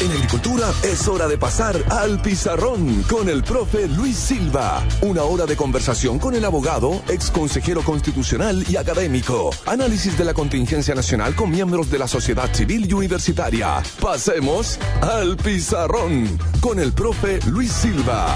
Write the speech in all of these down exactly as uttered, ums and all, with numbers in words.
En agricultura es hora de pasar al pizarrón con el profe Luis Silva. Una hora de conversación con el abogado, ex consejero constitucional y académico. Análisis de la contingencia nacional con miembros de la sociedad civil y universitaria. Pasemos al pizarrón con el profe Luis Silva.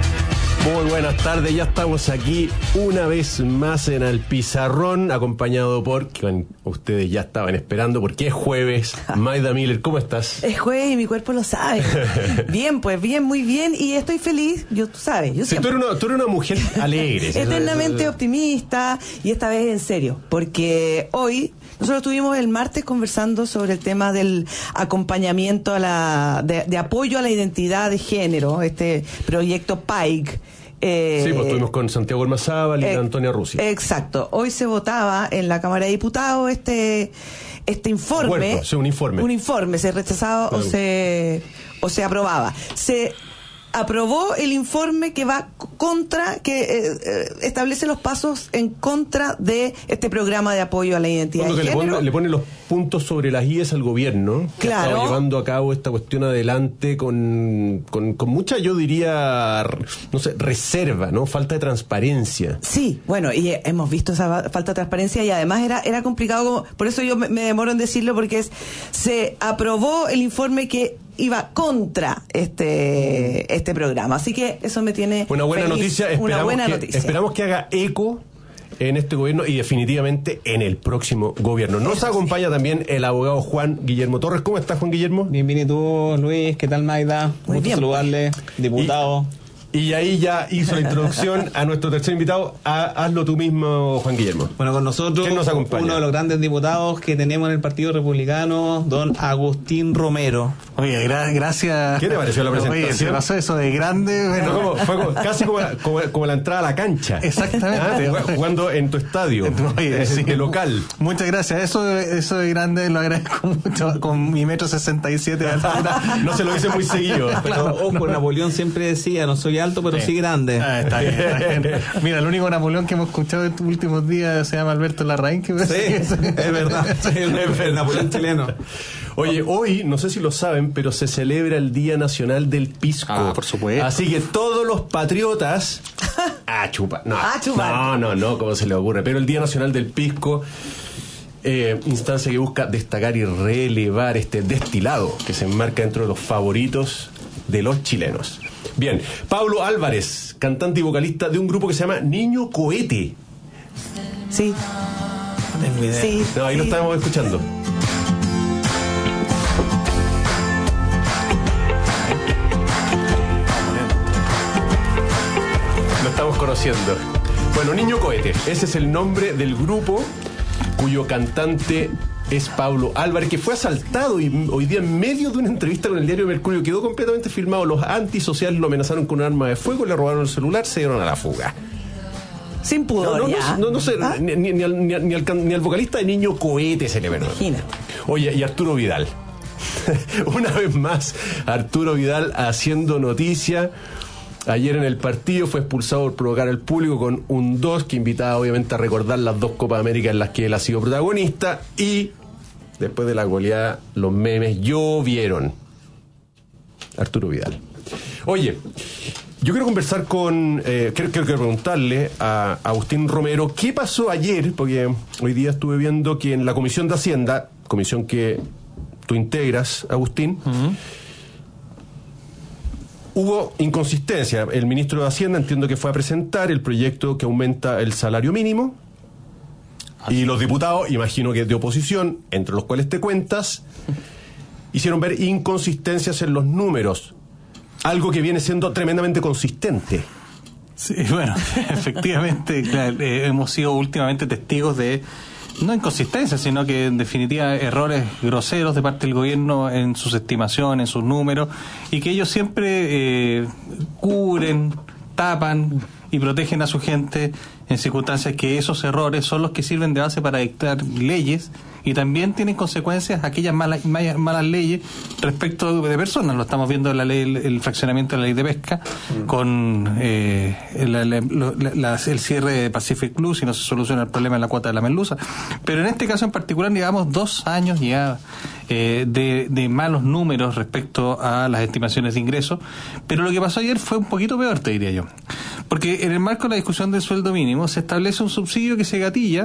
Muy buenas tardes, ya estamos aquí una vez más en el pizarrón, acompañado por quien ustedes ya estaban esperando, porque es jueves. Mayda Miller, ¿cómo estás? Es jueves y mi cuerpo lo sabe. Bien, pues bien, muy bien, y estoy feliz, yo, tú sabes, yo sí, tú, eres una, tú eres una mujer alegre. Eternamente optimista, y esta vez en serio, porque hoy nosotros estuvimos el martes conversando sobre el tema del acompañamiento a la de, de apoyo a la identidad de género, este proyecto P A I C. Eh, sí, pues estuvimos con Santiago Ormazábal y eh, Antonia Russi. Exacto. Hoy se votaba en la Cámara de Diputados este este informe. Acuerdo, sí, un informe. Un informe, se rechazaba claro. o se o se aprobaba. Se aprobó el informe que va contra, que eh, establece los pasos en contra de este programa de apoyo a la identidad Cuando de que género. Le pone, le pone los puntos sobre las íes al gobierno, que claro. ha estado llevando a cabo esta cuestión adelante con, con, con mucha, yo diría, no sé, reserva, ¿no? Falta de transparencia. Sí, bueno, y hemos visto esa falta de transparencia, y además era, era complicado, como, por eso yo me, me demoro en decirlo, porque es se aprobó el informe que iba contra este este programa, así que eso me tiene una buena feliz, noticia. Esperamos una buena que, noticia. Esperamos que haga eco en este gobierno y definitivamente en el próximo gobierno. Nos eso acompaña sí. también el abogado Juan Guillermo Torres. ¿Cómo estás, Juan Guillermo? Bienvenido, Luis. ¿Qué tal, Mayda? Muy Gusto bien. saludarle, diputado. Y, Y ahí ya hizo la introducción a nuestro tercer invitado. A, hazlo tú mismo, Juan Guillermo. Bueno, con nosotros ¿Quién nos acompaña? Uno de los grandes diputados que tenemos en el Partido Republicano, don Agustín Romero. Oye, gra- gracias. ¿Qué te pareció la presentación? Oye, se pasó eso de grande. Bueno. Fue, como, fue como, casi como, como, como la entrada a la cancha. Exactamente. ¿Ah? Jugando en tu estadio, Oye, sí. de local. Muchas gracias. Eso, eso de grande lo agradezco mucho. Con mi metro sesenta y siete de altura. No se lo dice muy seguido. Pero Claro, ojo, no. Napoleón siempre decía, no soy alto, pero sí, sí grande. Ah, está bien, está bien. Mira, el único Napoleón que hemos escuchado estos últimos días se llama Alberto Larraín. Que sí, es verdad. El, el Napoleón chileno. Oye, hoy, no sé si lo saben, pero se celebra el Día Nacional del Pisco. Ah, por supuesto. Así que todos los patriotas... Ah, chupa. No, ah, chupar. no, no, no, ¿cómo se le ocurre? Pero el Día Nacional del Pisco... Eh, instancia que busca destacar y relevar este destilado que se enmarca dentro de los favoritos de los chilenos. Bien, Pablo Álvarez, cantante y vocalista de un grupo que se llama Niño Cohete. Sí. No tengo idea. Sí, no, ahí sí. lo estábamos escuchando. Lo estamos conociendo. Bueno, Niño Cohete, ese es el nombre del grupo cuyo cantante es Pablo Álvarez, que fue asaltado y hoy día en medio de una entrevista con el diario Mercurio quedó completamente filmado. Los antisociales lo amenazaron con un arma de fuego, le robaron el celular, se dieron a la fuga. Sin pudor, No, no, ya. no, no, no sé, ¿Ah? ni, ni, ni, al, ni, al, ni, al, ni al vocalista de Niño Cohete se le perdona. Imagínate. Oye, y Arturo Vidal. Una vez más, Arturo Vidal haciendo noticia. Ayer en el partido fue expulsado por provocar al público con un dos que invitaba obviamente a recordar las dos Copas América en las que él ha sido protagonista, y después de la goleada los memes llovieron. Arturo Vidal. Oye, yo quiero conversar con, eh, quiero, quiero, quiero preguntarle a Agustín Romero qué pasó ayer, porque hoy día estuve viendo que en la Comisión de Hacienda, comisión que tú integras, Agustín, uh-huh. hubo inconsistencia. El ministro de Hacienda entiendo que fue a presentar el proyecto que aumenta el salario mínimo. Así. Y los diputados, imagino que de oposición, entre los cuales te cuentas, hicieron ver inconsistencias en los números. Algo que viene siendo tremendamente consistente. Sí, bueno, efectivamente, claro, eh, hemos sido últimamente testigos de, no inconsistencias, sino que en definitiva errores groseros de parte del gobierno en sus estimaciones, en sus números, y que ellos siempre eh, cubren, tapan y protegen a su gente en circunstancias que esos errores son los que sirven de base para dictar leyes y también tienen consecuencias aquellas malas, malas, malas leyes respecto de personas. Lo estamos viendo en la ley, el, el fraccionamiento de la ley de pesca, mm. con eh, la, la, la, la, el cierre de Pacific Blue, si no se soluciona el problema de la cuota de la merluza. Pero en este caso en particular llevamos dos años ya eh, de, de malos números respecto a las estimaciones de ingresos, pero lo que pasó ayer fue un poquito peor, te diría yo. Porque en el marco de la discusión del sueldo mínimo se establece un subsidio que se gatilla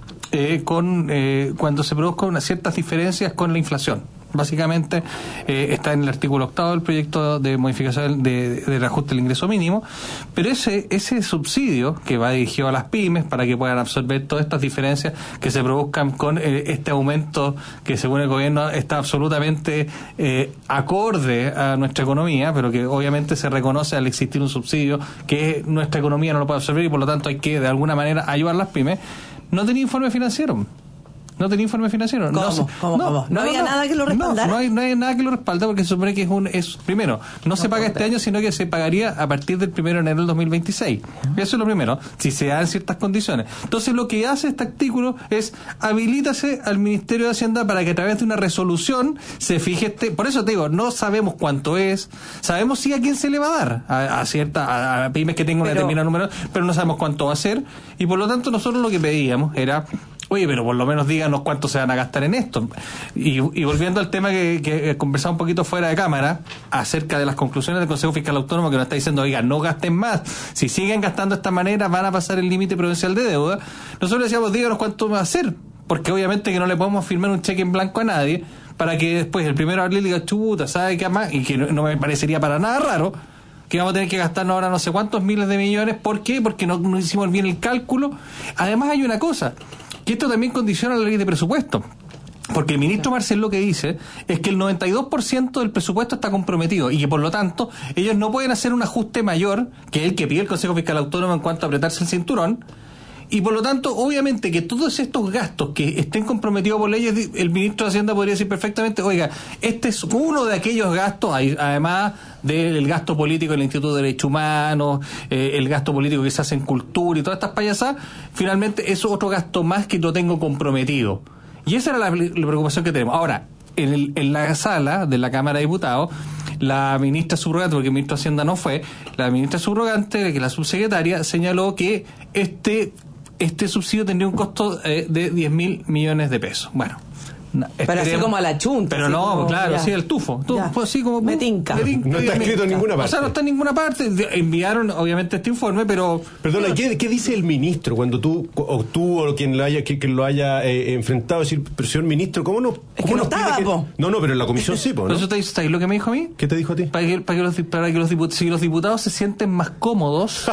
Eh, con eh, cuando se produzcan unas ciertas diferencias con la inflación. Básicamente eh, está en el artículo octavo del proyecto de modificación de, de, del ajuste del ingreso mínimo, pero ese ese subsidio que va dirigido a las pymes para que puedan absorber todas estas diferencias que se produzcan con eh, este aumento que según el gobierno está absolutamente eh, acorde a nuestra economía, pero que obviamente se reconoce al existir un subsidio que nuestra economía no lo puede absorber y por lo tanto hay que de alguna manera ayudar a las pymes. No tenía informe financiero. No tenía informe financiero. ¿Cómo? No, ¿Cómo? no, ¿Cómo? ¿No, no había no, nada que lo respaldara? No, no hay, no hay nada que lo respalda porque se supone que es un... Es, primero, no, no se paga este año, sino que se pagaría a partir del primero de enero del dos mil veintiséis. Uh-huh. Eso es lo primero, si se dan ciertas condiciones. Entonces, lo que hace este artículo es habilítase al Ministerio de Hacienda para que a través de una resolución se fije este... Por eso te digo, no sabemos cuánto es, sabemos sí a quién se le va a dar, a, a cierta a, a pymes que tengan una determinada número, pero no sabemos cuánto va a ser, y por lo tanto nosotros lo que pedíamos era... Oye, pero por lo menos díganos cuánto se van a gastar en esto. Y, y volviendo al tema que, que conversaba un poquito fuera de cámara, acerca de las conclusiones del Consejo Fiscal Autónomo, que nos está diciendo, oiga, no gasten más. Si siguen gastando de esta manera, van a pasar el límite prudencial de deuda. Nosotros decíamos, díganos cuánto va a hacer. Porque obviamente que no le podemos firmar un cheque en blanco a nadie para que después el primero de abril diga, chuta, ¿sabe qué más? Y que no, no me parecería para nada raro que vamos a tener que gastarnos ahora no sé cuántos miles de millones. ¿Por qué? Porque no, no hicimos bien el cálculo. Además hay una cosa, que esto también condiciona la ley de presupuesto. Porque el ministro Marcel lo que dice es que el noventa y dos por ciento del presupuesto está comprometido y que por lo tanto ellos no pueden hacer un ajuste mayor que el que pide el Consejo Fiscal Autónomo en cuanto a apretarse el cinturón. Y por lo tanto, obviamente que todos estos gastos que estén comprometidos por leyes, el ministro de Hacienda podría decir perfectamente, oiga, este es uno de aquellos gastos, además del gasto político del Instituto de Derechos Humanos, eh, el gasto político que se hace en cultura y todas estas payasadas, finalmente es otro gasto más que lo tengo comprometido. Y esa era la, la preocupación que tenemos. Ahora, en, el, en la sala de la Cámara de Diputados, la ministra subrogante, porque el ministro de Hacienda no fue, la ministra subrogante, que es la subsecretaria, señaló que este... este subsidio tendría un costo eh, de diez mil millones de pesos. Bueno, no, pero así como a la chunta. Pero no, como, claro, ya. sí, el tufo. Tu, pues, así como, me tinca. Me tinca. No está escrito en ninguna parte. O sea, no está en ninguna parte. Enviaron, obviamente, este informe, pero... Perdona, ¿qué, qué dice el ministro cuando tú, o tú, o quien lo haya, quien lo haya eh, enfrentado, decir, pero señor ministro, ¿cómo no? ¿Cómo es que no estaba, que... po. No, no, pero en la comisión sí, po, ¿no? ¿Eso te dice lo que me dijo a mí? ¿Qué te dijo a ti? Para que, para que, los, para que los, diputados, si los diputados se sienten más cómodos...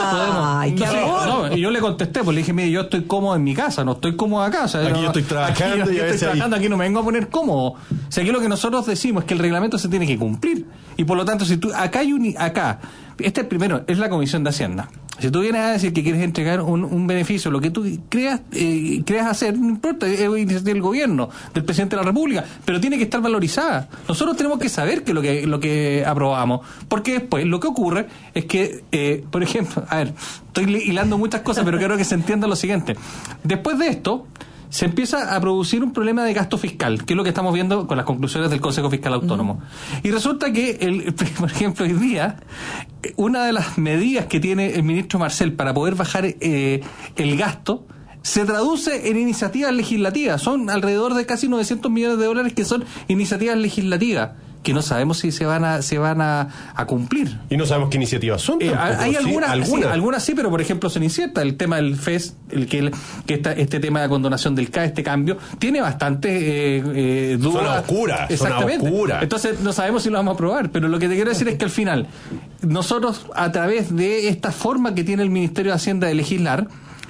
¡Ay, qué amor! No, y yo le contesté, pues le dije, mire, yo estoy cómodo en mi casa, no estoy cómodo acá. O sea, aquí yo, yo estoy trabajando aquí, y a estoy veces trabajando, ahí... aquí no me vengo a poner cómodo. O sea, aquí lo que nosotros decimos es que el reglamento se tiene que cumplir. Y por lo tanto, si tú, acá hay un, acá, este primero es la Comisión de Hacienda. Si tú vienes a decir que quieres entregar un, un beneficio, lo que tú creas, eh, creas hacer, no importa, es iniciativa del gobierno, del presidente de la República, pero tiene que estar valorizada. Nosotros tenemos que saber que lo que, lo que aprobamos, porque después lo que ocurre es que, eh, por ejemplo, a ver, estoy hilando muchas cosas, pero quiero que se entienda lo siguiente. Después de esto, se empieza a producir un problema de gasto fiscal, que es lo que estamos viendo con las conclusiones del Consejo Fiscal Autónomo. Mm. Y resulta que, el, por ejemplo, hoy día, una de las medidas que tiene el ministro Marcel para poder bajar eh, el gasto se traduce en iniciativas legislativas. Son alrededor de casi novecientos millones de dólares que son iniciativas legislativas, que no sabemos si se van a se van a, a cumplir. Y no sabemos qué iniciativas son. Eh, hay sí, algunas, algunas. Sí, algunas sí, pero por ejemplo son inciertas. El tema del F E S, el que, el, que esta, este tema de condonación del C A E, este cambio, tiene bastante eh, eh, dudas. Son oscuras. Exactamente. Son oscuras. Entonces no sabemos si lo vamos a aprobar, pero lo que te quiero decir es que al final, nosotros, a través de esta forma que tiene el Ministerio de Hacienda de legislar,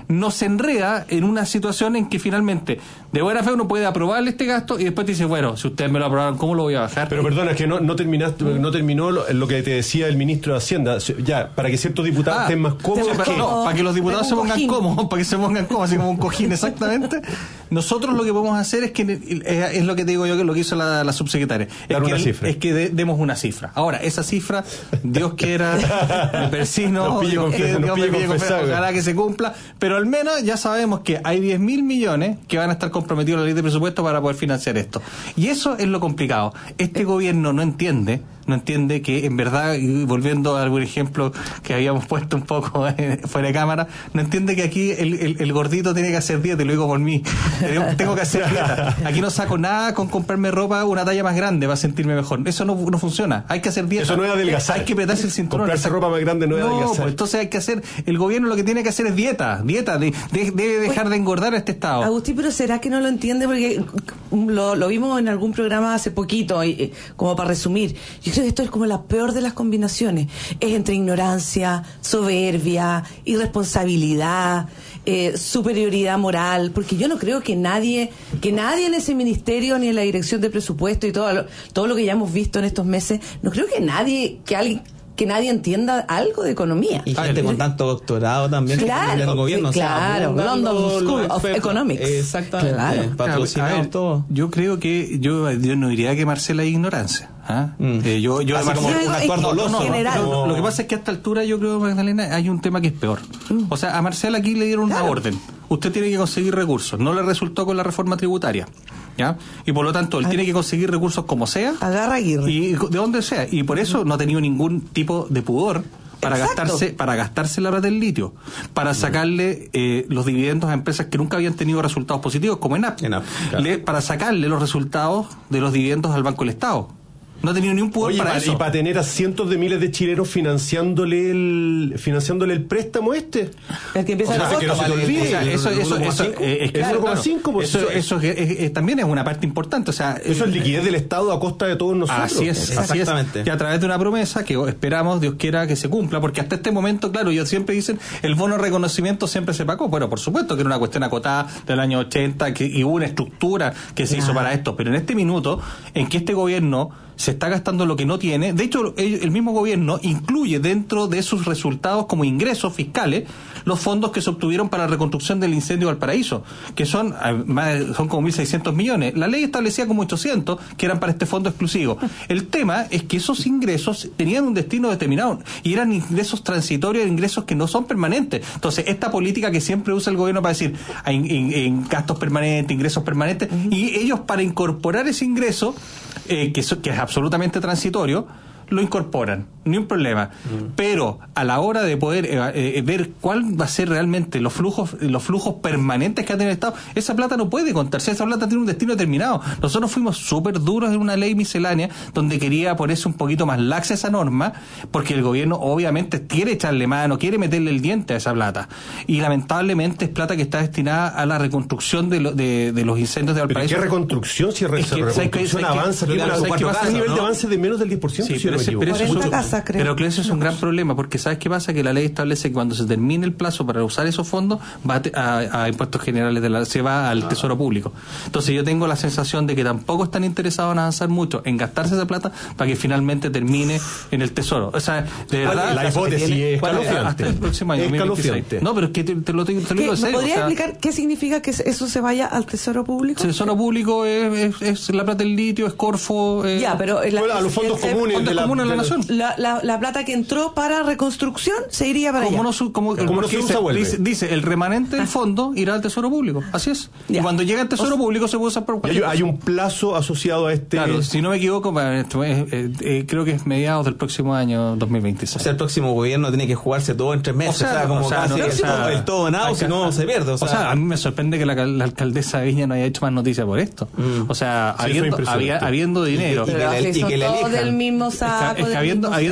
nos enreda en una situación en que finalmente de buena fe uno puede aprobar este gasto y después te dice, bueno, si ustedes me lo aprobaron, ¿cómo lo voy a bajar? Pero perdona, es que no, no terminaste, no terminó lo, lo que te decía el ministro de Hacienda. Ya, para que ciertos diputados Ah, estén más cómodos. sí, pero que- no, para que los diputados se un pongan cojín. cómodos, para que se pongan cómodos, así como un cojín, exactamente. Nosotros lo que podemos hacer es que, eh, es lo que te digo yo, que lo que hizo la, la subsecretaria, es Dar que, una cifra. es que de- demos una cifra. Ahora, esa cifra, Dios quiera, me persino, Nos pille Dios, confes- que- nos Dios me pille pille confesado. confesado, ojalá que se cumpla, pero al menos ya sabemos que hay diez mil millones que van a estar comprometidos en la ley de presupuesto para poder financiar esto. Y eso es lo complicado. Este gobierno no entiende, no entiende que en verdad, y volviendo a algún ejemplo que habíamos puesto un poco eh, fuera de cámara, no entiende que aquí el, el, el gordito tiene que hacer dieta, te lo digo por mí. Tengo, tengo que hacer dieta. Aquí no saco nada con comprarme ropa una talla más grande para sentirme mejor. Eso no, no funciona. Hay que hacer dieta. Eso no es adelgazar. Hay que apretarse el cinturón. Comprarse ropa más grande no es adelgazar. Pues entonces hay que hacer, el gobierno lo que tiene que hacer es dieta, dieta, de, de- debe dejar de engordar a este estado. Agustín, pero ¿será que no lo entiende? Porque lo, lo vimos en algún programa hace poquito, y, eh, como para resumir. Yo creo que esto es como la peor de las combinaciones. Es entre ignorancia, soberbia, irresponsabilidad, eh, superioridad moral, porque yo no creo que nadie, que nadie en ese ministerio, ni en la dirección de presupuesto y todo lo, todo lo que ya hemos visto en estos meses, no creo que nadie, que alguien que nadie entienda algo de economía. Y gente con tanto doctorado también que Claro, tiene el gobierno. sí, claro, o sea, London los- School los of expertos. Economics. Exactamente. Claro. Patrocinados A ver, todo. Yo creo que yo, yo no diría que Marcela es ignorancia. ¿ah? Mm. Eh, yo, yo Así como Marcela- un actuar No, doloso. no, ¿no? general. Como- Lo que pasa es que a esta altura yo creo, Magdalena, hay un tema que es peor. O sea, a Marcela aquí le dieron una Claro. orden. Usted tiene que conseguir recursos. No le resultó con la reforma tributaria. ¿Ya? Y por lo tanto, él Ay. tiene que conseguir recursos como sea. Agarra Aguirre. Y de donde sea. Y por eso no ha tenido ningún tipo de pudor para Exacto. gastarse para gastarse la plata del litio, para sacarle eh, los dividendos a empresas que nunca habían tenido resultados positivos, como ENAP, ENAP, claro. Le- para sacarle los resultados de los dividendos al Banco del Estado. No ha tenido ni un pudor Oye, para pa- eso. y para tener a cientos de miles de chilenos financiándole el financiándole el préstamo este. El que empieza O sea, en que no se te agosto. olvide. O sea, eso, el eso, uno coma eso, cinco. eh, es El claro, uno coma claro. cinco, pues, eso, eso- eso es- es- es- también es una parte importante. O sea, Eso es eh, liquidez del Estado a costa de todos nosotros. Así es, así es. Exactamente. Y a través de una promesa que esperamos, Dios quiera, que se cumpla, porque hasta este momento, claro, ellos siempre dicen, el bono de reconocimiento siempre se pagó. Bueno, por supuesto que era una cuestión acotada del año ochenta, que, y hubo una estructura que se hizo Claro. para esto, pero en este minuto, en que este gobierno se está gastando lo que no tiene, de hecho, el, el mismo gobierno incluye dentro de sus resultados como ingresos fiscales los fondos que se obtuvieron para la reconstrucción del incendio de Valparaíso, que son, eh, más de- son como mil seiscientos millones. La ley establecía como ochocientos, que eran para este fondo exclusivo. El tema es que esos ingresos tenían un destino determinado y eran ingresos transitorios, ingresos que no son permanentes. Entonces, esta política que siempre usa el gobierno para decir en, en- en gastos permanentes, ingresos permanentes, y ellos para incorporar ese ingreso, eh, que, so- que es absolutamente transitorio, lo incorporan, ni un problema. Pero a la hora de poder eh, eh, ver cuál va a ser realmente los flujos los flujos permanentes que ha tenido el Estado, esa plata no puede contarse, esa plata tiene un destino determinado. Nosotros fuimos súper duros en una ley miscelánea donde quería ponerse un poquito más laxa esa norma, porque el gobierno obviamente quiere echarle mano, quiere meterle el diente a esa plata. Y lamentablemente es plata que está destinada a la reconstrucción de, lo- de, de los incendios de Pero Valparaíso. ¿qué reconstrucción? Si re- Es que, la ¿sabes qué? reconstrucción ¿sabes qué? avanza, Pero tiene claro, una- ¿sabes qué un pasa? nivel de ¿no? avance de menos del diez por ciento, Sí, si no pero, me ese, equivoco. pero, eso es un- cuarenta casas, creo. pero que eso es un gran problema, porque ¿sabes qué pasa? Que la ley establece que cuando se termine el plazo para usar esos fondos, va a, te- a- a impuestos generales, de la, se va al Tesoro Público. Entonces yo tengo la sensación de que tampoco están interesados en avanzar mucho, en gastarse esa plata para que finalmente termine en el Tesoro. O sea, de verdad... La hipótesis es ¿Cuál es? escalofriante. Hasta el próximo año, Es dos mil veintiséis. escalofriante. No, pero es que te, te lo, te, te lo ¿Qué- digo en ¿Me serio. podría o sea, explicar qué significa que eso se vaya al Tesoro Público? el Tesoro Público es, es, es la plata del litio, es Corfo... eh, Ya, pero la, Bueno, a los fondos el- el- comunes fondos de la- comunes de la de- nación. La, la, la plata que entró para reconstrucción se iría para Como allá. no, su- como, Como no porque se usa, dice, vuelve. dice, dice, el remanente del fondo irá al Tesoro Público. Así es. Y Ya. cuando llega al Tesoro Público se puede usar por Y hay, cualquier hay cosa. un plazo asociado a este. Claro, si no me equivoco, para esto, eh, eh, eh, creo que es mediados del próximo año dos mil veintiséis. O sea, el próximo gobierno tiene que jugarse todo en tres meses. O sea, como o sea, casi no, o sea, el todo o nada, hay o si que- no se pierde. O O sea, sea, a mí me sorprende que la, la alcaldesa de Viña no haya hecho más noticias por esto. Mm. O sea, Sí, eso es habiendo, impresionante. había- habiendo dinero. Y que Pero la- que y son que la todos elijan. del mismo Es que- saco. es que del habiendo, mismo habiendo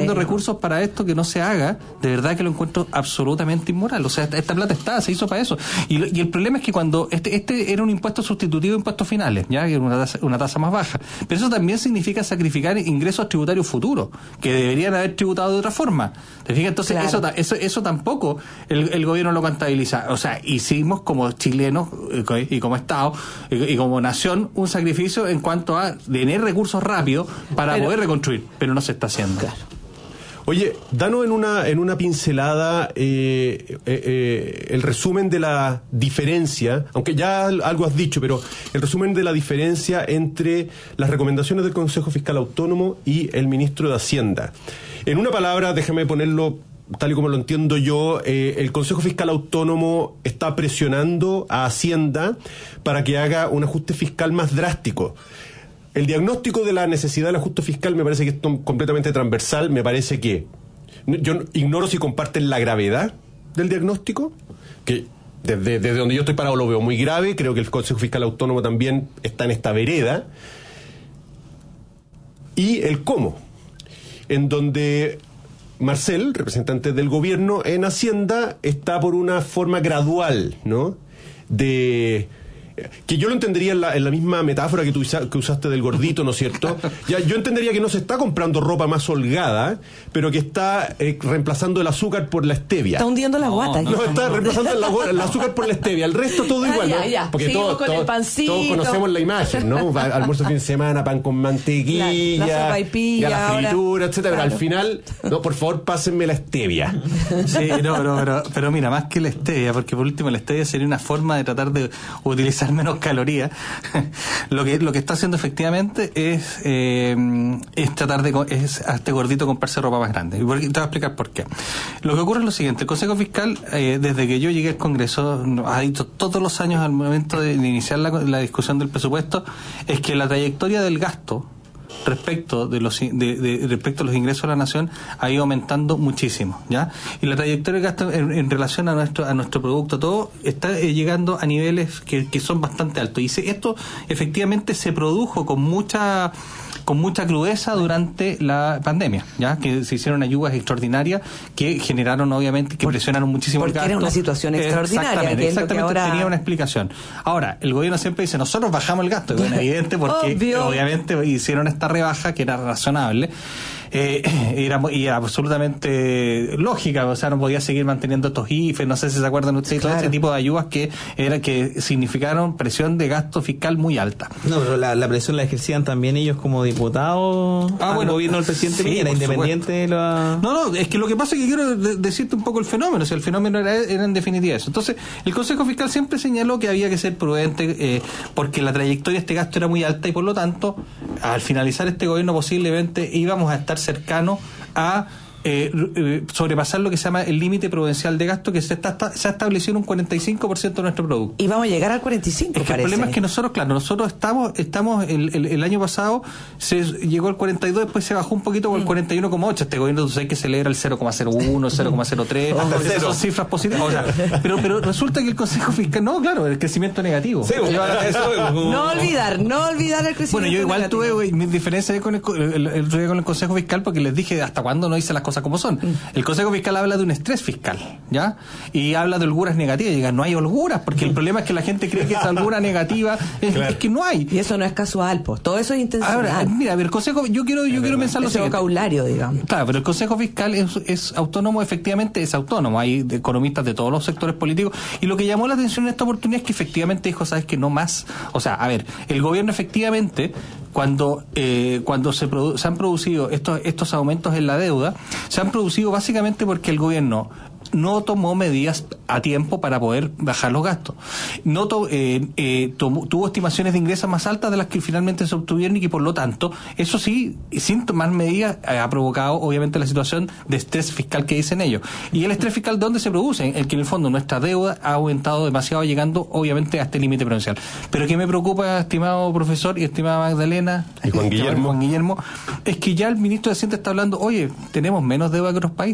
pidiendo Sí. recursos para esto que no se haga, de verdad que lo encuentro absolutamente inmoral. O sea, esta, esta plata está, se hizo para eso. Y, lo, y el problema es que cuando este este era un impuesto sustitutivo de impuestos finales, ya que era una tasa, una tasa más baja, pero eso también significa sacrificar ingresos tributarios futuros que deberían haber tributado de otra forma. ¿Te fijas? Entonces Claro. eso, eso eso tampoco el, el gobierno lo contabiliza. O sea, hicimos como chilenos eh, y como Estado y, y como nación un sacrificio en cuanto a tener recursos rápidos para Pero- poder reconstruir, pero no se está haciendo. Claro. Oye, danos en una en una pincelada eh, eh, eh, el resumen de la diferencia, aunque ya algo has dicho, pero el resumen de la diferencia entre las recomendaciones del Consejo Fiscal Autónomo y el Ministro de Hacienda. En una palabra, déjame ponerlo tal y como lo entiendo yo, eh, el Consejo Fiscal Autónomo está presionando a Hacienda para que haga un ajuste fiscal más drástico. El diagnóstico de la necesidad del ajuste fiscal me parece que es completamente transversal. Me parece que yo ignoro si comparten la gravedad del diagnóstico, que desde, desde donde yo estoy parado lo veo muy grave. Creo que el Consejo Fiscal Autónomo también está en esta vereda. Y el cómo, en donde Marcel, representante del gobierno en Hacienda, está por una forma gradual, ¿no? De... que yo lo entendería en la, en la misma metáfora que tú usa, que usaste del gordito, ¿no es cierto? Ya, yo entendería que no se está comprando ropa más holgada, pero que está eh, reemplazando el azúcar por la stevia. Está hundiendo la guata. No, está reemplazando el, el azúcar por la stevia. El resto todo Ah, igual, ya, ¿no? ya. Porque Seguimos todos, con el todos, pancito. todos conocemos la imagen, ¿no? Va- Almuerzo fin de semana, pan con mantequilla, La- la sopaipilla, ya la ahora. fritura, etcétera. Pero Claro. al final, no, por favor, pásenme la stevia. Sí, no, no, pero, pero mira, más que la stevia, porque por último la stevia sería una forma de tratar de utilizar menos calorías. Lo que lo que está haciendo efectivamente es eh, es tratar de co- es a este gordito comprarse ropa más grande. Y por- te voy a explicar por qué. Lo que ocurre es lo siguiente: el Consejo Fiscal, eh, desde que yo llegué al Congreso, ha dicho todos los años al momento de iniciar la, la discusión del presupuesto, es que la trayectoria del gasto respecto de los de, de- respecto a los ingresos de la nación ha ido aumentando muchísimo, ¿ya? Y la trayectoria de gasto en, en relación a nuestro a nuestro producto todo está eh, llegando a niveles que, que son bastante altos. Y se, esto efectivamente se produjo con mucha con mucha crudeza durante la pandemia, ya que se hicieron ayudas extraordinarias que generaron obviamente que presionaron muchísimo el porque gasto. era una situación extraordinaria, Exactamente, que es lo que exactamente, ahora- tenía una explicación. Ahora, el gobierno siempre dice, nosotros bajamos el gasto, y bueno, evidente porque Obvio. obviamente hicieron esta rebaja que era razonable. Eh, era, mu- y era absolutamente lógica, o sea, no podía seguir manteniendo estos I F E, no sé si se acuerdan ustedes, todo Claro. ese tipo de ayudas que era que significaron presión de gasto fiscal muy alta. No, pero la, la presión la ejercían también ellos como diputados Ah, al bueno. gobierno del presidente Sí, Piñera, por independiente de la... No, no, es que lo que pasa es que quiero de- decirte un poco el fenómeno, o sea, el fenómeno era, era en definitiva eso. Entonces, el Consejo Fiscal siempre señaló que había que ser prudente eh, porque la trayectoria de este gasto era muy alta y por lo tanto, al finalizar este gobierno posiblemente íbamos a estar cercanos a eh, eh, sobrepasar lo que se llama el límite prudencial de gasto que se, está, está- se ha establecido en un cuarenta y cinco por ciento de nuestro producto. Y vamos a llegar al cuarenta y cinco, Es que parece. el problema es que nosotros, claro, nosotros estamos, estamos el, el, el año pasado se llegó al cuarenta y dos, después se bajó un poquito con el cuarenta y uno coma ocho. Este gobierno, tú sabes que celebra el cero coma cero uno, el cero coma cero tres, esas son cifras positivas. O sea, pero, pero resulta que el Consejo Fiscal, no, claro, el crecimiento negativo. Sí, porque ahora eso es como- No olvidar, no olvidar el crecimiento. Bueno, yo igual negativo. tuve güey, mis diferencias con el, co- el, el, el- con el Consejo Fiscal porque les dije hasta cuándo no hice las cosas como son. El Consejo Fiscal habla de un estrés fiscal, ¿ya? Y habla de holguras negativas. Y diga, no hay holguras, porque el problema es que la gente cree que esa holgura negativa es, es que no hay. Y eso no es casual, pues. Todo eso es intencional. Ahora, mira, a ver, el Consejo, yo quiero, yo quiero pensar lo Ese siguiente. vocabulario, digamos. Claro, pero el Consejo Fiscal es, es autónomo, efectivamente es autónomo. Hay de- economistas de todos los sectores políticos. Y lo que llamó la atención en esta oportunidad es que efectivamente dijo, ¿sabes qué? No más. O sea, a ver, el gobierno efectivamente, cuando eh, cuando se, produ- se han producido estos, estos aumentos en la deuda, se han producido básicamente porque el gobierno no tomó medidas a tiempo para poder bajar los gastos. No to- eh, eh, tomó- tuvo estimaciones de ingresos más altas de las que finalmente se obtuvieron y que por lo tanto, eso sí, sin tomar medidas, eh, ha provocado obviamente la situación de estrés fiscal que dicen ellos. ¿Y el estrés fiscal dónde se produce? El que en el fondo nuestra deuda ha aumentado demasiado, llegando obviamente a este límite prudencial. Pero ¿qué me preocupa, estimado profesor y estimada Magdalena Y Juan Guillermo. Juan Guillermo, es que ya el ministro de Hacienda está hablando, oye, tenemos menos deuda que otros países.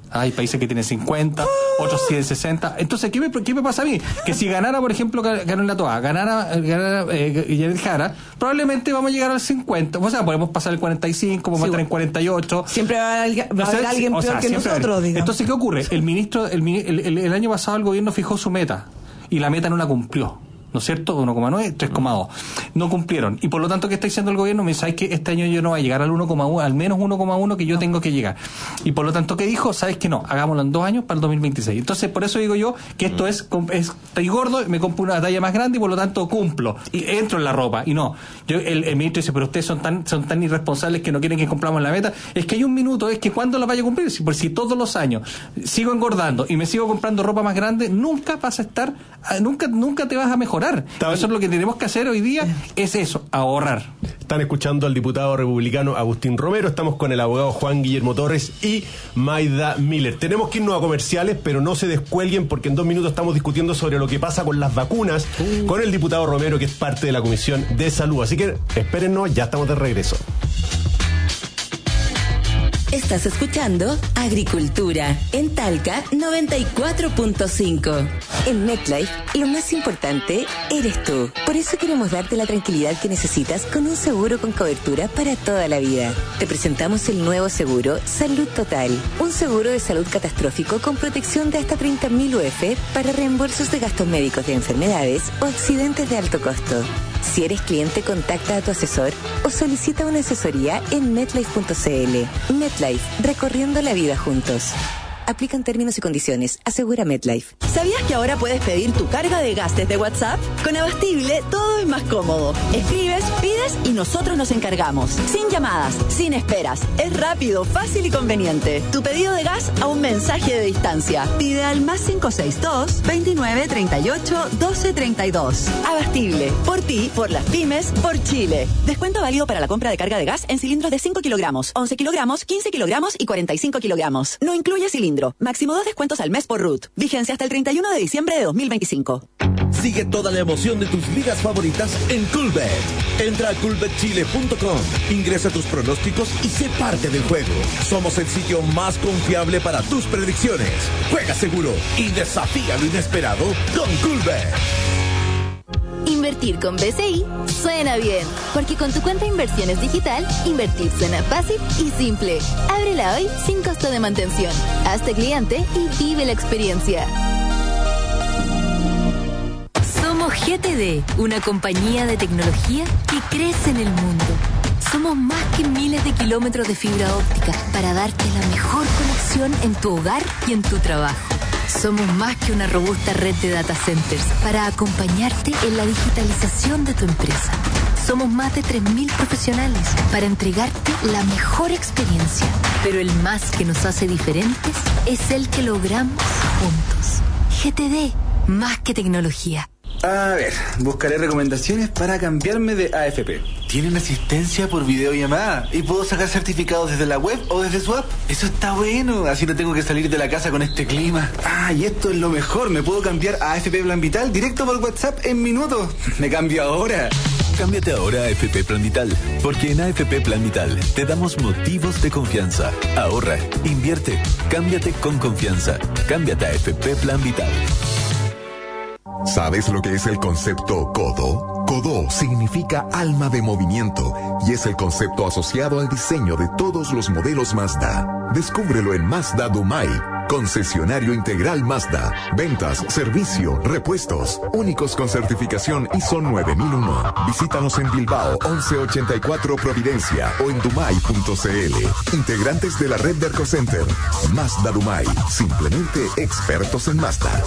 Hay países que tienen cincuenta, otros tienen sesenta. Entonces, ¿qué me, qué me pasa a mí? Que si ganara, por ejemplo, Carolina Toá, ganara, ganara eh, Janet Jara, probablemente vamos a llegar al cincuenta. O sea, podemos pasar el cuarenta y cinco, podemos sí, estar en cuarenta y ocho. Siempre va a haber, va a haber alguien peor sea, que nosotros, digamos. Entonces, ¿qué ocurre? El ministro, el, el, el, el año pasado el gobierno fijó su meta y la meta no la cumplió. ¿No es cierto? uno coma nueve, tres coma dos. No cumplieron. Y por lo tanto, ¿qué está diciendo el gobierno? Me sabes que este año yo no voy a llegar al uno coma uno, al menos uno coma uno que yo tengo que llegar. Y por lo tanto, ¿qué dijo? ¿Sabes que no? Hagámoslo en dos años para el dos mil veintiséis. Entonces, por eso digo yo que esto es, es estoy gordo, me compro una talla más grande y por lo tanto cumplo. Y entro en la ropa. Y no. Yo, el, el ministro dice, pero ustedes son tan, son tan irresponsables que no quieren que cumplamos la meta. Es que hay un minuto, es que ¿cuándo la vaya a cumplir? Si, por si todos los años sigo engordando y me sigo comprando ropa más grande, nunca vas a estar, nunca, nunca te vas a mejorar. Eso es lo que tenemos que hacer hoy día, es eso, ahorrar. Están escuchando al diputado republicano Agustín Romero, estamos con el abogado Juan Guillermo Torres y Mayda Miller. Tenemos que irnos a comerciales, pero no se descuelguen porque en dos minutos estamos discutiendo sobre lo que pasa con las vacunas uh. con el diputado Romero, que es parte de la Comisión de Salud. Así que espérennos, ya estamos de regreso. Estás escuchando Agricultura en Talca noventa y cuatro punto cinco. En MetLife, lo más importante eres tú. Por eso queremos darte la tranquilidad que necesitas con un seguro con cobertura para toda la vida. Te presentamos el nuevo seguro Salud Total. Un seguro de salud catastrófico con protección de hasta treinta mil U F para reembolsos de gastos médicos de enfermedades o accidentes de alto costo. Si eres cliente, contacta a tu asesor o solicita una asesoría en metlife punto c l. MetLife, recorriendo la vida juntos. Aplican términos y condiciones. Asegura MetLife. ¿Sabías que ahora puedes pedir tu carga de gas desde WhatsApp? Con Abastible todo es más cómodo. Escribes, pides y nosotros nos encargamos. Sin llamadas, sin esperas. Es rápido, fácil y conveniente. Tu pedido de gas a un mensaje de distancia. Pide al más cinco seis dos, veintinueve, treinta y ocho, doce, treinta y dos. Abastible. Por ti, por las pymes, por Chile. Descuento válido para la compra de carga de gas en cilindros de cinco kilogramos, once kilogramos, quince kilogramos y cuarenta y cinco kilogramos. No incluye cilindro. Máximo dos descuentos al mes por R U T. Vigencia hasta el treinta y uno de diciembre de dos mil veinticinco. Sigue toda la emoción de tus ligas favoritas en Coolbet. Entra a coolbet chile punto com, ingresa tus pronósticos y sé parte del juego. Somos el sitio más confiable para tus predicciones. Juega seguro y desafía lo inesperado con Coolbet. Invertir con B C I suena bien, porque con tu cuenta de inversiones digital, invertir suena fácil y simple. Ábrela hoy sin costo de mantención. Hazte cliente y vive la experiencia. Somos G T D, una compañía de tecnología que crece en el mundo. Somos más que miles de kilómetros de fibra óptica para darte la mejor conexión en tu hogar y en tu trabajo. Somos más que una robusta red de data centers para acompañarte en la digitalización de tu empresa. Somos más de tres mil profesionales para entregarte la mejor experiencia. Pero el más que nos hace diferentes es el que logramos juntos. G T D, más que tecnología. A ver, buscaré recomendaciones para cambiarme de A F P. Tienen asistencia por videollamada y puedo sacar certificados desde la web o desde su app. Eso está bueno, así no tengo que salir de la casa con este clima. Ah, y esto es lo mejor, me puedo cambiar a A F P Plan Vital directo por WhatsApp en minutos. Me cambio ahora. Cámbiate ahora a A F P Plan Vital, porque en A F P Plan Vital te damos motivos de confianza. Ahorra, invierte, cámbiate con confianza. Cámbiate a A F P Plan Vital. ¿Sabes lo que es el concepto CODO? CODO significa alma de movimiento y es el concepto asociado al diseño de todos los modelos Mazda. Descúbrelo en Mazda Dumai, concesionario integral Mazda. Ventas, servicio, repuestos, únicos con certificación I S O nueve mil uno. Visítanos en Bilbao, once ochenta y cuatro Providencia o en dumai punto c l. Integrantes de la red de Arcocenter. Mazda Dumai, simplemente expertos en Mazda.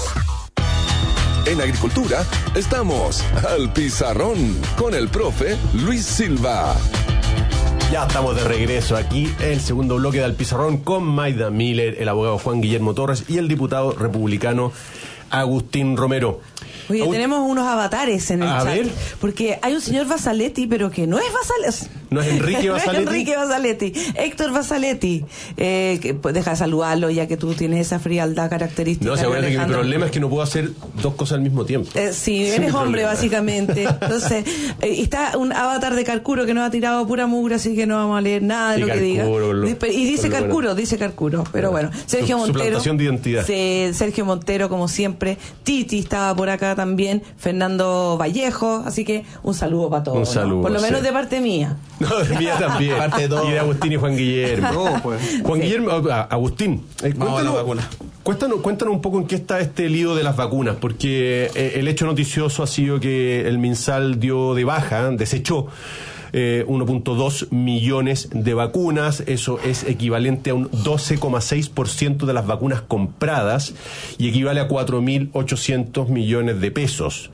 En Agricultura, estamos al pizarrón con el profe Luis Silva. Ya estamos de regreso aquí, el segundo bloque del pizarrón con Mayda Miller, el abogado Juan Guillermo Torres y el diputado republicano Agustín Romero. Oye, Agust- tenemos unos avatares en el A chat. ver. Porque hay un señor Basaletti, pero que no es Basaletti. No es Enrique Basaletti. Enrique Basaletti. Héctor Basaletti. Eh, que, pues, deja de saludarlo ya que tú tienes esa frialdad característica. No, se acuerda que mi problema es que no puedo hacer dos cosas al mismo tiempo. Eh, sí, eres hombre problema. Básicamente. Entonces, eh, y está un avatar de Carcuro que nos ha tirado pura mugre, así que no vamos a leer nada de y lo Carcuro, que diga. Lo, y dice Carcuro, bueno. dice Carcuro. Pero bueno, Sergio su, Montero. Suplantación de identidad. Sí, Sergio Montero, como siempre. Titi estaba por acá también. Fernando Vallejo. Así que un saludo para todos. Un saludo. ¿no? Por lo menos sí. de parte mía. No, de mía también. Parte de todo. Y de Agustín y Juan Guillermo. No, pues. Juan Sí. Guillermo, Agustín, eh, cuéntanos, cuéntanos, cuéntanos un poco en qué está este lío de las vacunas, porque eh, el hecho noticioso ha sido que el MinSal dio de baja, desechó eh, uno punto dos millones de vacunas. Eso es equivalente a un doce coma seis por ciento de las vacunas compradas y equivale a cuatro mil ochocientos millones de pesos.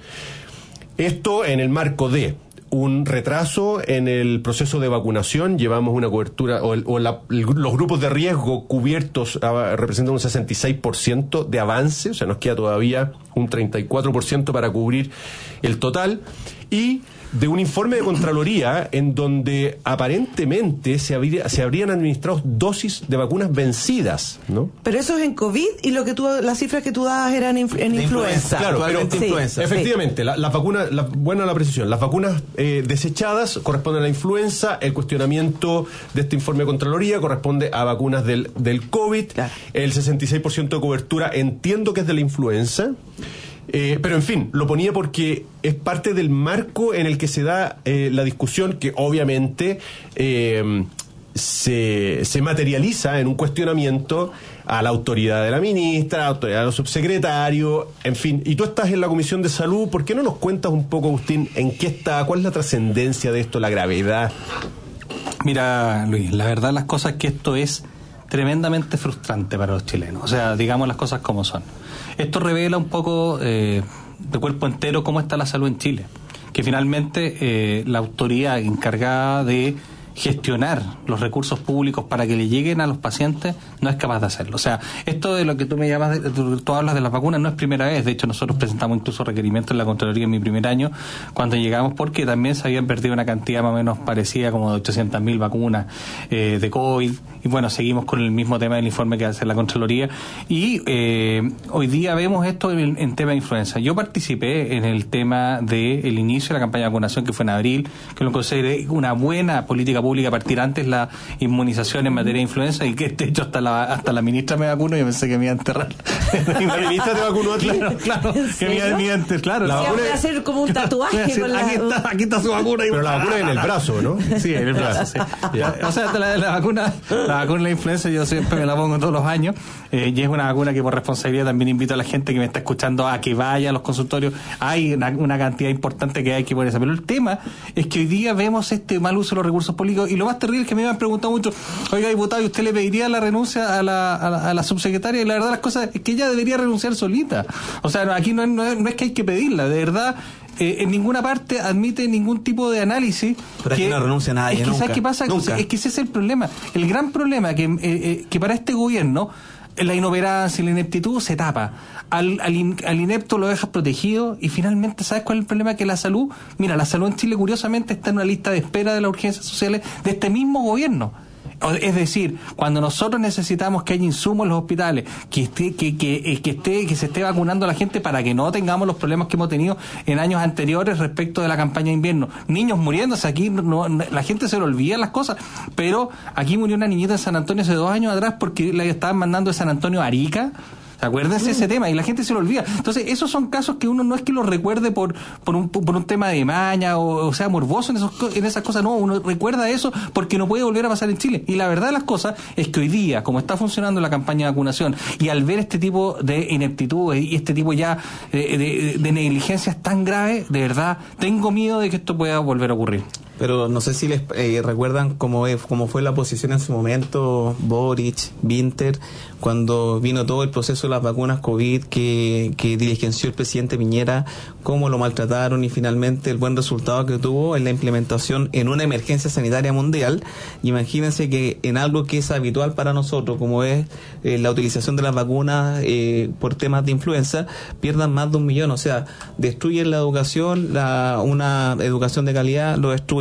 Esto en el marco de un retraso en el proceso de vacunación. Llevamos una cobertura, o, el, o la, el, los grupos de riesgo cubiertos uh, representan un sesenta y seis por ciento de avance, o sea, nos queda todavía un treinta y cuatro por ciento para cubrir el total. Y de un informe de Contraloría en donde aparentemente se, habría, se habrían administrado dosis de vacunas vencidas, ¿no? Pero eso es en COVID y lo que tú, las cifras que tú dabas eran en, en influenza. influenza. Claro, pero sí, influenza. Efectivamente, sí. las la vacunas, la, buena la precisión, las vacunas eh, desechadas corresponden a la influenza, el cuestionamiento de este informe de Contraloría corresponde a vacunas del, del COVID, claro. El sesenta y seis por ciento de cobertura entiendo que es de la influenza. Eh, pero en fin, lo ponía porque es parte del marco en el que se da eh, la discusión que obviamente eh, se, se materializa en un cuestionamiento a la autoridad de la ministra, a la autoridad de los subsecretarios, en fin. Y tú estás en la Comisión de Salud, ¿por qué no nos cuentas un poco, Agustín, en qué está, cuál es la trascendencia de esto, la gravedad? Mira, Luis, la verdad las cosas es que esto es tremendamente frustrante para los chilenos. O sea, digamos las cosas como son. Esto revela un poco eh, de cuerpo entero cómo está la salud en Chile. Que finalmente eh, la autoridad encargada de gestionar los recursos públicos para que le lleguen a los pacientes no es capaz de hacerlo. O sea, esto de lo que tú me llamas, de, tú, tú hablas de las vacunas, no es primera vez. De hecho, nosotros presentamos incluso requerimientos en la Contraloría en mi primer año cuando llegamos, porque también se habían perdido una cantidad más o menos parecida, como de ochocientas mil vacunas eh, de COVID. Y bueno, seguimos con el mismo tema del informe que hace la Contraloría. Y eh, hoy día vemos esto en, en tema de influenza. Yo participé en el tema del inicio de la campaña de vacunación, que fue en abril, que lo consideré una buena política pública a partir antes la inmunización en materia de influenza, y que de hecho hasta la hasta la ministra me vacunó. Yo pensé que me iba a enterrar. ¿La ministra te vacunó a ti? Claro, claro, que me iba, me iba a enterrar, claro. La vacuna va a hacer como un tatuaje decir, con la... aquí, está, aquí está su vacuna. Pero la vacuna en el brazo, ¿no? Sí, en el brazo, sí. Ya. O sea, la, la vacuna la vacuna de la influenza yo siempre me la pongo todos los años, eh, y es una vacuna que por responsabilidad también invito a la gente que me está escuchando a que vaya a los consultorios. Hay una, una cantidad importante que hay que ponerse. Pero el tema es que hoy día vemos este mal uso de los recursos públicos, y lo más terrible es que me han preguntado mucho: oiga, diputado, ¿y usted le pediría la renuncia a la, a la, a la subsecretaria? Y la verdad las cosas es que ella debería renunciar solita. O sea, no, aquí no es, no, es, no es que hay que pedirla, de verdad. Eh, en ninguna parte admite ningún tipo de análisis. Pero que, aquí no renuncia nadie, es que, nunca, ¿sabes qué pasa? nunca. Es que ese es el problema. El gran problema que, eh, eh, que para este gobierno la inoperancia y la ineptitud se tapa. Al, al, in, al inepto lo dejas protegido, y finalmente, ¿sabes cuál es el problema? Que la salud, mira, la salud en Chile curiosamente está en una lista de espera de las urgencias sociales de este mismo gobierno. Es decir, cuando nosotros necesitamos que haya insumos en los hospitales, que esté, que, que, que esté, que se esté vacunando a la gente para que no tengamos los problemas que hemos tenido en años anteriores respecto de la campaña de invierno. Niños muriéndose, aquí no, la gente se le olvida las cosas, pero aquí murió una niñita en San Antonio hace dos años atrás porque la estaban mandando de San Antonio a Arica. Acuérdense ese tema, y la gente se lo olvida. Entonces, esos son casos que uno no es que los recuerde por por un por un tema de maña o, o sea morboso en esos en esas cosas. No, uno recuerda eso porque no puede volver a pasar en Chile. Y la verdad de las cosas es que hoy día, como está funcionando la campaña de vacunación, y al ver este tipo de ineptitud y este tipo ya de, de, de negligencias tan graves, de verdad tengo miedo de que esto pueda volver a ocurrir. Pero no sé si les eh, recuerdan cómo, cómo fue la posición en su momento Boric, Winter, cuando vino todo el proceso de las vacunas COVID que, que diligenció el presidente Piñera, cómo lo maltrataron, y finalmente el buen resultado que tuvo en la implementación en una emergencia sanitaria mundial. Imagínense que en algo que es habitual para nosotros, como es eh, la utilización de las vacunas eh, por temas de influenza, pierdan más de un millón. O sea, destruyen la educación, la, una educación de calidad, lo destruyen.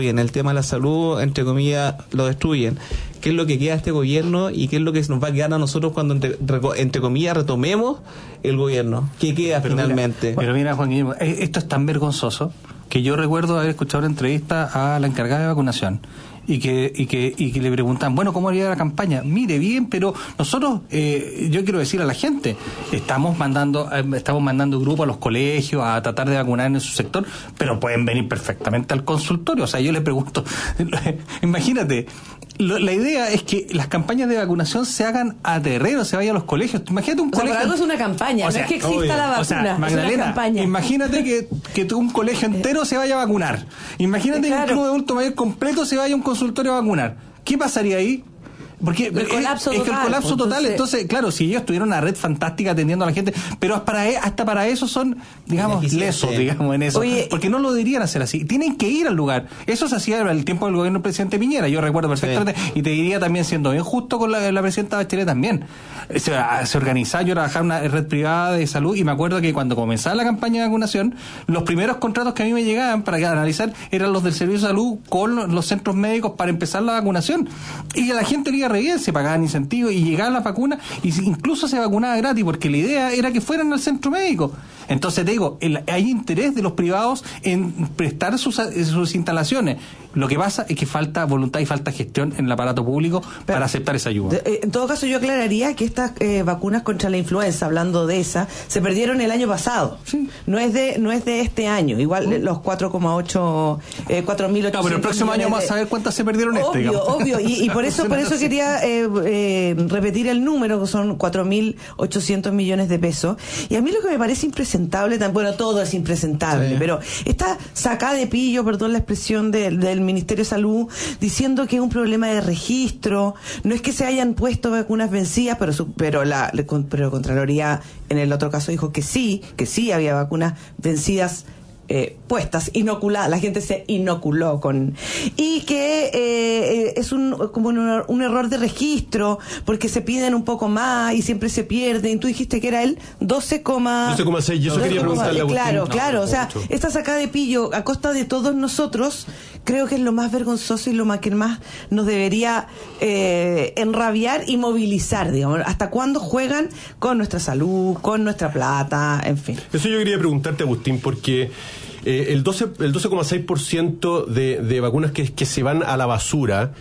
destruyen. El tema de la salud, entre comillas, lo destruyen. ¿Qué es lo que queda a este gobierno y qué es lo que nos va a quedar a nosotros cuando, entre, entre comillas, retomemos el gobierno? ¿Qué queda pero finalmente? Mira, pero mira, Juan Guillermo, esto es tan vergonzoso que yo recuerdo haber escuchado una entrevista a la encargada de vacunación y que y que y que le preguntan, bueno, ¿cómo haría la campaña? Mire, bien, pero nosotros, eh, yo quiero decir a la gente, estamos mandando eh, estamos mandando grupos a los colegios a tratar de vacunar en su sector, pero pueden venir perfectamente al consultorio. O sea, yo le pregunto, imagínate, lo, la idea es que las campañas de vacunación se hagan a terreno, se vaya a los colegios. Imagínate un o sea, colegio. Pero algo es una campaña, o sea, no es que exista obvio. la vacuna, O sea, es Magdalena, una campaña. Imagínate que, que un colegio entero se vaya a vacunar. Imagínate claro. que un club de adulto mayor completo se vaya a un consultorio a vacunar. ¿Qué pasaría ahí? Porque el colapso es, es que el colapso total, total, entonces, claro, si ellos tuvieron una red fantástica atendiendo a la gente, pero para hasta para eso son, digamos, lesos, digamos, en eso. Oye, porque no lo deberían hacer así. Tienen que ir al lugar. Eso se hacía en el tiempo del gobierno del presidente Piñera, yo recuerdo perfectamente, sí. Y te diría también, siendo bien justo con la, la presidenta Bachelet también. Se, se organizaba, yo trabajaba en una red privada de salud y me acuerdo que cuando comenzaba la campaña de vacunación, los primeros contratos que a mí me llegaban para analizar eran los del servicio de salud con los centros médicos para empezar la vacunación. Y a la gente le iba re bien, se pagaban incentivos y llegaban las vacunas y incluso se vacunaba gratis porque la idea era que fueran al centro médico. Entonces te digo, el, hay interés de los privados en prestar sus, sus instalaciones. Lo que pasa es que falta voluntad y falta gestión en el aparato público Pero, para aceptar esa ayuda. De, en todo caso, yo aclararía que estas eh, vacunas contra la influenza, hablando de esa, se perdieron el año pasado. Sí. No es de no es de este año. Igual ¿Mm? los cuatro coma ocho, eh, cuatro mil ochocientos. No, pero el próximo año vamos de... a saber cuántas se perdieron obvio, este, digamos. Obvio, y, y por eso por eso quería eh, eh, repetir el número, que son cuatro mil ochocientos millones de pesos. Y a mí lo que me parece impresentable, tan, bueno, todo es impresentable, sí. Pero esta sacada de pillo, perdón la expresión de, del Ministerio de Salud, diciendo que es un problema de registro, no es que se hayan puesto vacunas vencidas, pero su, pero la pero Contraloría en el otro caso dijo que sí, que sí había vacunas vencidas eh, puestas, inoculadas, la gente se inoculó con, y que eh, es un como un, un error de registro, porque se piden un poco más y siempre se pierden. Tú dijiste que era el doce coma seis, yo eso quería preguntarle a Agustín. Claro, no, claro, no, o sea, mucho. Esta sacada de pillo a costa de todos nosotros, creo que es lo más vergonzoso y lo más que más nos debería eh, enrabiar y movilizar, digamos. ¿Hasta cuándo juegan con nuestra salud, con nuestra plata, en fin? Eso yo quería preguntarte, Agustín, porque eh, el doce el doce coma seis por ciento de, de vacunas que, que se van a la basura,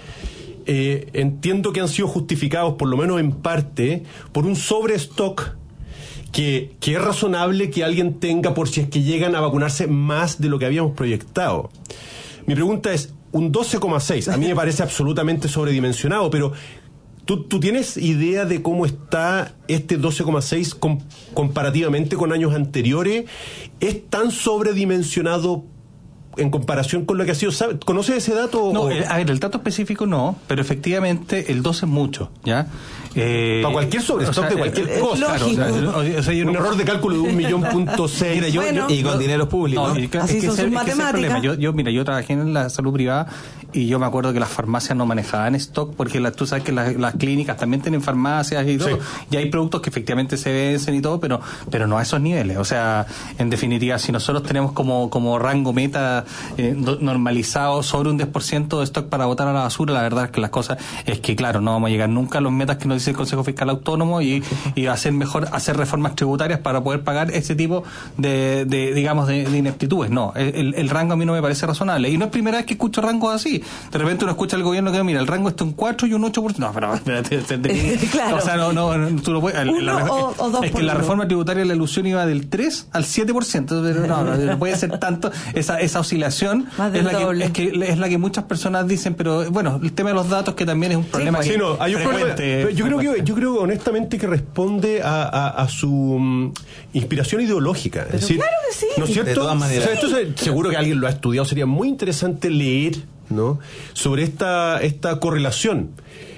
eh, entiendo que han sido justificados, por lo menos en parte, por un sobrestock que, que es razonable que alguien tenga por si es que llegan a vacunarse más de lo que habíamos proyectado. Mi pregunta es, un doce coma seis, a mí me parece absolutamente sobredimensionado, pero ¿tú, tú tienes idea de cómo está este doce coma seis com, comparativamente con años anteriores? ¿Es tan sobredimensionado en comparación con lo que ha sido? ¿Sabe? ¿Conoces ese dato? No, el, a ver, el dato específico no, pero efectivamente el doce es mucho, ¿ya? Eh, Para cualquier sobrestock o sea, de cualquier es cosa. Lógico. Claro, o sea, o sea, un error de cálculo de un millón punto seis. Mira, yo, bueno, yo, y con yo, dinero público. No, ¿no? es que, Así es que son ese, sus es que ese es el problema. Yo, yo, mira, yo trabajé en la salud privada y yo me acuerdo que las farmacias no manejaban stock porque la, tú sabes que las, las clínicas también tienen farmacias y todo. Sí. Y hay productos que efectivamente se vencen y todo, pero pero no a esos niveles. O sea, en definitiva, si nosotros tenemos como, como rango meta eh, normalizado sobre un diez por ciento de stock para botar a la basura, la verdad es que las cosas es que, claro, no vamos a llegar nunca a los metas que nos dice el Consejo Fiscal Autónomo y, y hacer mejor, hacer reformas tributarias para poder pagar ese tipo de, de digamos, de, de ineptitudes. No, el, el rango a mí no me parece razonable. Y no es primera vez que escucho rangos así. De repente uno escucha al gobierno que, mira, el rango está un cuatro y un ocho por ciento. No, pero, espérate, claro. O sea, no, no, tú lo puedes. Uno la, o, o dos es que por la uno. reforma tributaria, la ilusión iba del tres al siete por ciento. Pero no, no, no puede ser tanto. Esa, esa oscilación Más es del la, doble. que, es que es la que muchas personas dicen, pero bueno, el tema de los datos que también es un problema. Sí, que sí, no, hay un problema. Pero yo creo que yo creo honestamente que responde a, a, a su um, inspiración ideológica. Pero es decir, claro que sí. ¿no es cierto? De todas maneras. O sea, esto se, seguro que alguien lo ha estudiado. Sería muy interesante leer, ¿no?, sobre esta esta correlación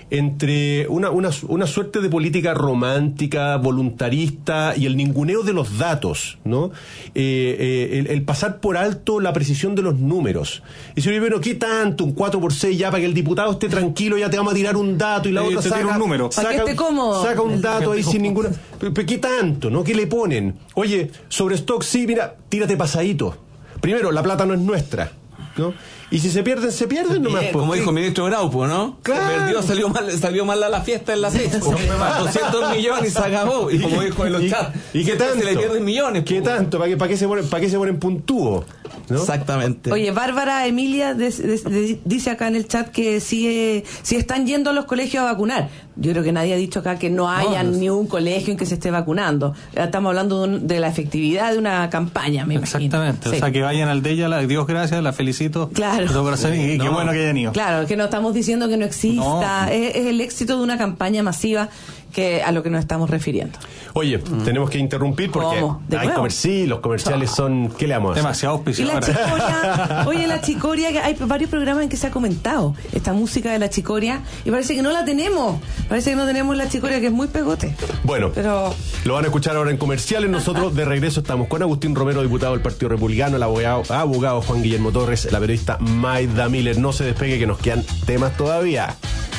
entre una, una, una suerte de política romántica, voluntarista y el ninguneo de los datos, ¿no? Eh, eh, el, el pasar por alto la precisión de los números. Y si bueno, ¿qué tanto? Un cuatro por seis ya para que el diputado esté tranquilo, ya te vamos a tirar un dato y la Sí, otra te saca, tira un número. Para que saca, esté cómodo. saca un El- dato ahí sin ninguna... Pero, pero ¿qué tanto, no? ¿Qué le ponen? Oye, sobre stock, sí, mira, tírate pasadito. Primero, la plata no es nuestra, ¿no? Y si se pierden, se pierden nomás. Bien, como dijo el ministro Graupo, ¿no? Claro. Se perdió, salió mal, salió mal a la fiesta en la fecha. doscientos millones y se acabó. Y como dijo en los chats, ¿y qué tanto? Se le pierden millones. ¿Qué tanto? ¿Para qué, para qué se ponen, para qué se ponen puntúos? ¿No? Exactamente. Oye, Bárbara Emilia de, de, de, dice acá en el chat que si, si están yendo a los colegios a vacunar. Yo creo que nadie ha dicho acá que no haya no, ni un colegio en que se esté vacunando. Estamos hablando de, un, de la efectividad de una campaña, me imagino. Exactamente. Sí. O sea, que vayan al de ella, la, Dios gracias, la felicito. Claro. De todo corazón, y no. qué bueno que hayan ido. Claro, que no estamos diciendo que no exista. No. Es, es el éxito de una campaña masiva que a lo que nos estamos refiriendo. Oye, mm. tenemos que interrumpir porque ¿Cómo? ¿De hay nuevo? comer sí, los comerciales son... ¿Qué le vamos a hacer? Demasiado Y la auspiciadores. chicoria, oye, la chicoria, que hay varios programas en que se ha comentado esta música de la chicoria y parece que no la tenemos. Parece que no tenemos la chicoria, que es muy pegote. Bueno, pero lo van a escuchar ahora en comerciales. Nosotros de regreso estamos con Agustín Romero, diputado del Partido Republicano, el abogado, abogado Juan Guillermo Torres, la periodista Maida Miller. No se despegue, que nos quedan temas todavía.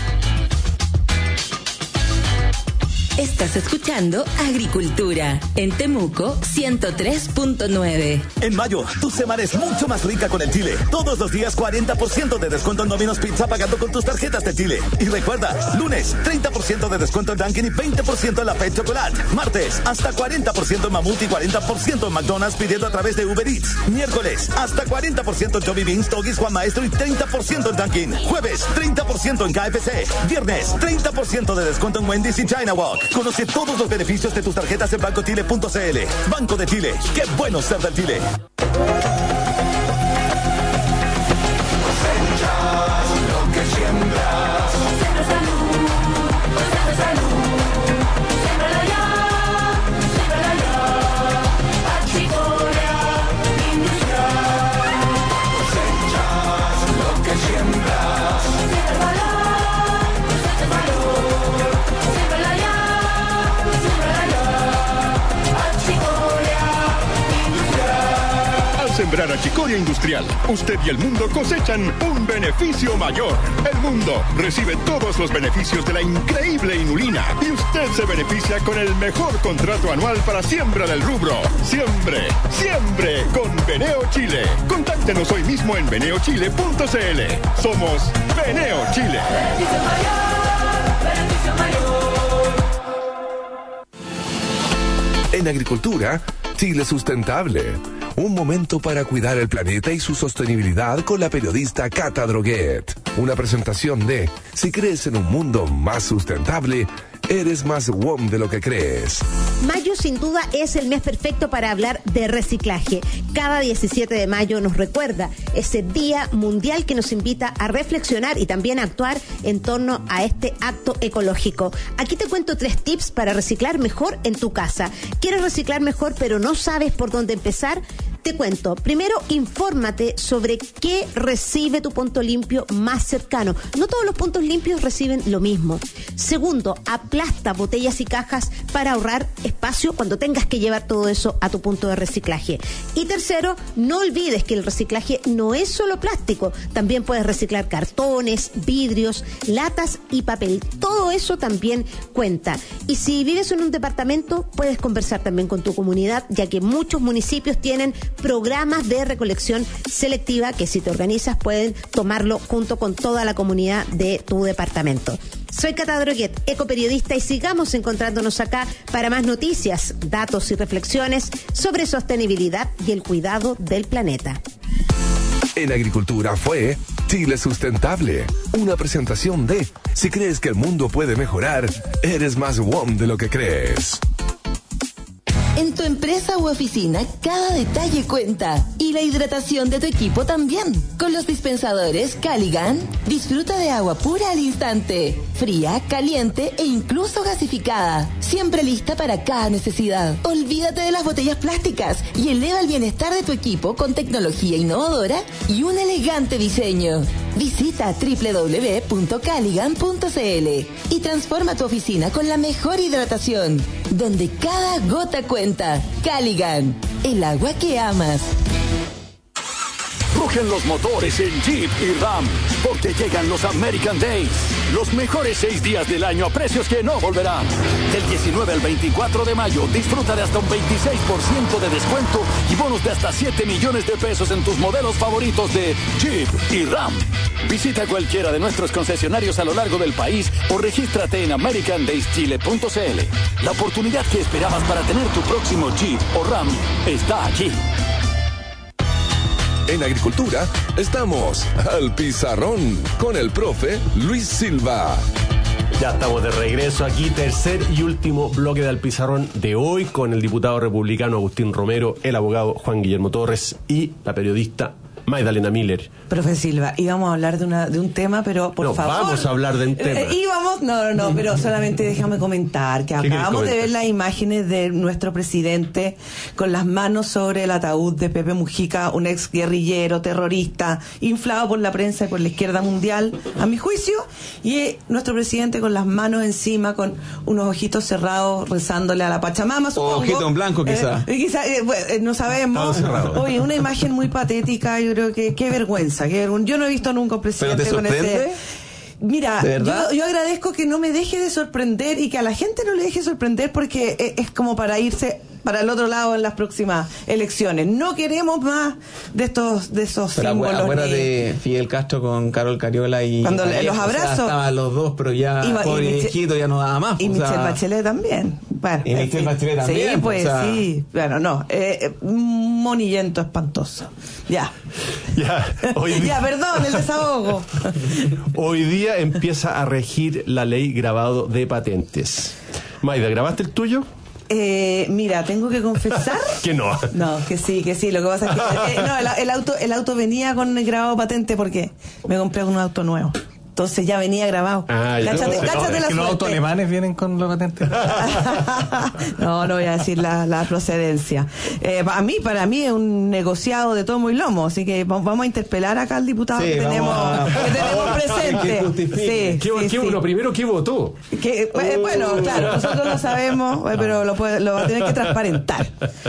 Estás escuchando Agricultura en Temuco ciento tres punto nueve. En mayo, tu semana es mucho más rica con el Chile. Todos los días cuarenta por ciento de descuento en Domino's Pizza pagando con tus tarjetas de Chile. Y recuerda, lunes, treinta por ciento de descuento en Dunkin' y veinte por ciento en la Pet Chocolate. Martes, hasta cuarenta por ciento en Mamut y cuarenta por ciento en McDonald's pidiendo a través de Uber Eats. Miércoles, hasta cuarenta por ciento en Johnny Beans, Toggies, Juan Maestro y treinta por ciento en Dunkin'. Jueves, treinta por ciento en K F C. Viernes, treinta por ciento de descuento en Wendy's y China Walk. Conoce todos los beneficios de tus tarjetas en banco chile punto c l. Banco de Chile. Qué bueno ser del Chile. Cosechas lo que siembras. Siembra salud, cosecha salud. Siémbrala ya, siémbrala ya. Achicoria Industrial. Cosechas lo que siembras. Siembra el valor, cosecha el valor. Siémbrala ya. Al sembrar achicoria industrial, usted y el mundo cosechan un beneficio mayor. El mundo recibe todos los beneficios de la increíble inulina y usted se beneficia con el mejor contrato anual para siembra del rubro. Siembre, siembre con Beneo Chile. Contáctenos hoy mismo en beneo chile punto c l. Somos Beneo Chile. Beneficio mayor, beneficio mayor. En agricultura, Chile Sustentable. Un momento para cuidar el planeta y su sostenibilidad con la periodista Cata Droguet. Una presentación de Si crees en un mundo más sustentable, eres más W O M de lo que crees. Mayo sin duda es el mes perfecto para hablar de reciclaje. Cada diecisiete de mayo nos recuerda ese día mundial que nos invita a reflexionar y también a actuar en torno a este acto ecológico. Aquí te cuento tres tips para reciclar mejor en tu casa. ¿Quieres reciclar mejor pero no sabes por dónde empezar? Te cuento. Primero, infórmate sobre qué recibe tu punto limpio más cercano. No todos los puntos limpios reciben lo mismo. Segundo, aplasta botellas y cajas para ahorrar espacio cuando tengas que llevar todo eso a tu punto de reciclaje. Y tercero, no olvides que el reciclaje no es solo plástico. También puedes reciclar cartones, vidrios, latas y papel. Todo eso también cuenta. Y si vives en un departamento, puedes conversar también con tu comunidad, ya que muchos municipios tienen programas de recolección selectiva que si te organizas pueden tomarlo junto con toda la comunidad de tu departamento. Soy Cata Droguet, ecoperiodista, y sigamos encontrándonos acá para más noticias, datos y reflexiones sobre sostenibilidad y el cuidado del planeta. En agricultura fue Chile Sustentable. Una presentación de Si crees que el mundo puede mejorar, eres más W O M de lo que crees. En tu empresa u oficina, cada detalle cuenta. Y la hidratación de tu equipo también. Con los dispensadores Caligan, disfruta de agua pura al instante. Fría, caliente e incluso gasificada. Siempre lista para cada necesidad. Olvídate de las botellas plásticas y eleva el bienestar de tu equipo con tecnología innovadora y un elegante diseño. Visita doble u doble u doble u punto caligan punto c l y transforma tu oficina con la mejor hidratación, donde cada gota cuenta. Caligan, el agua que amas. Rugen los motores en Jeep y Ram, porque llegan los American Days. Los mejores seis días del año a precios que no volverán. Del diecinueve al veinticuatro de mayo, disfruta de hasta un veintiséis por ciento de descuento y bonos de hasta siete millones de pesos en tus modelos favoritos de Jeep y Ram. Visita cualquiera de nuestros concesionarios a lo largo del país o regístrate en american days chile punto c l. La oportunidad que esperabas para tener tu próximo Jeep o Ram está aquí. En Agricultura estamos al pizarrón con el profe Luis Silva. Ya estamos de regreso aquí, tercer y último bloque del pizarrón de hoy con el diputado republicano Agustín Romero, el abogado Juan Guillermo Torres y la periodista Magdalena Miller. Profe Silva, íbamos a hablar de una de un tema, pero por no, favor. vamos a hablar de un tema. Eh, íbamos, no, no, no, pero solamente déjame comentar que acabamos de ver las imágenes de nuestro presidente con las manos sobre el ataúd de Pepe Mujica, un ex guerrillero, terrorista, inflado por la prensa y por la izquierda mundial, a mi juicio, y eh, nuestro presidente con las manos encima, con unos ojitos cerrados, rezándole a la Pachamama, supongo. Ojito en blanco, quizá. Eh, quizá eh, bueno, eh, no sabemos. Oye, una imagen muy patética, yo creo que qué vergüenza, qué vergüenza. Yo no he visto nunca un presidente con ese. Mira, yo, yo agradezco que no me deje de sorprender y que a la gente no le deje sorprender porque es, es como para irse para el otro lado en las próximas elecciones. No queremos más de estos de esos pero símbolos. Acuérdate de Fidel Castro con Carol Cariola y cuando Vallejo, los abrazos, o sea, estaban los dos, pero ya y, pobre y viejito ya no daba más. Y o sea, Michelle Bachelet también. Bueno, y Michelle Bachelet también. Sí, pues o sea, sí. Bueno, no, eh, un monillento espantoso. Ya. Ya, hoy día... ya, perdón, el desahogo. Hoy día empieza a regir la ley grabado de patentes. Maida, ¿grabaste el tuyo? Eh, mira, tengo que confesar que no. No, que sí, que sí. Lo que pasa es que eh, no, el, el auto, el auto venía con el grabado patente porque me compré un auto nuevo. Entonces ya venía grabado. Ah, cáchate, no, cáchate no, la es que los autos alemanes vienen con la patente. No, no voy a decir la, la procedencia. Eh, para mí, para mí es un negociado de tomo y lomo, así que vamos a interpelar acá al diputado sí, que tenemos, a... que tenemos presente. Sí, ¿Qué, sí, qué, sí. Lo primero, ¿qué votó? Que, eh, bueno, claro, nosotros lo sabemos, pero lo, puede, lo va a tener que transparentar.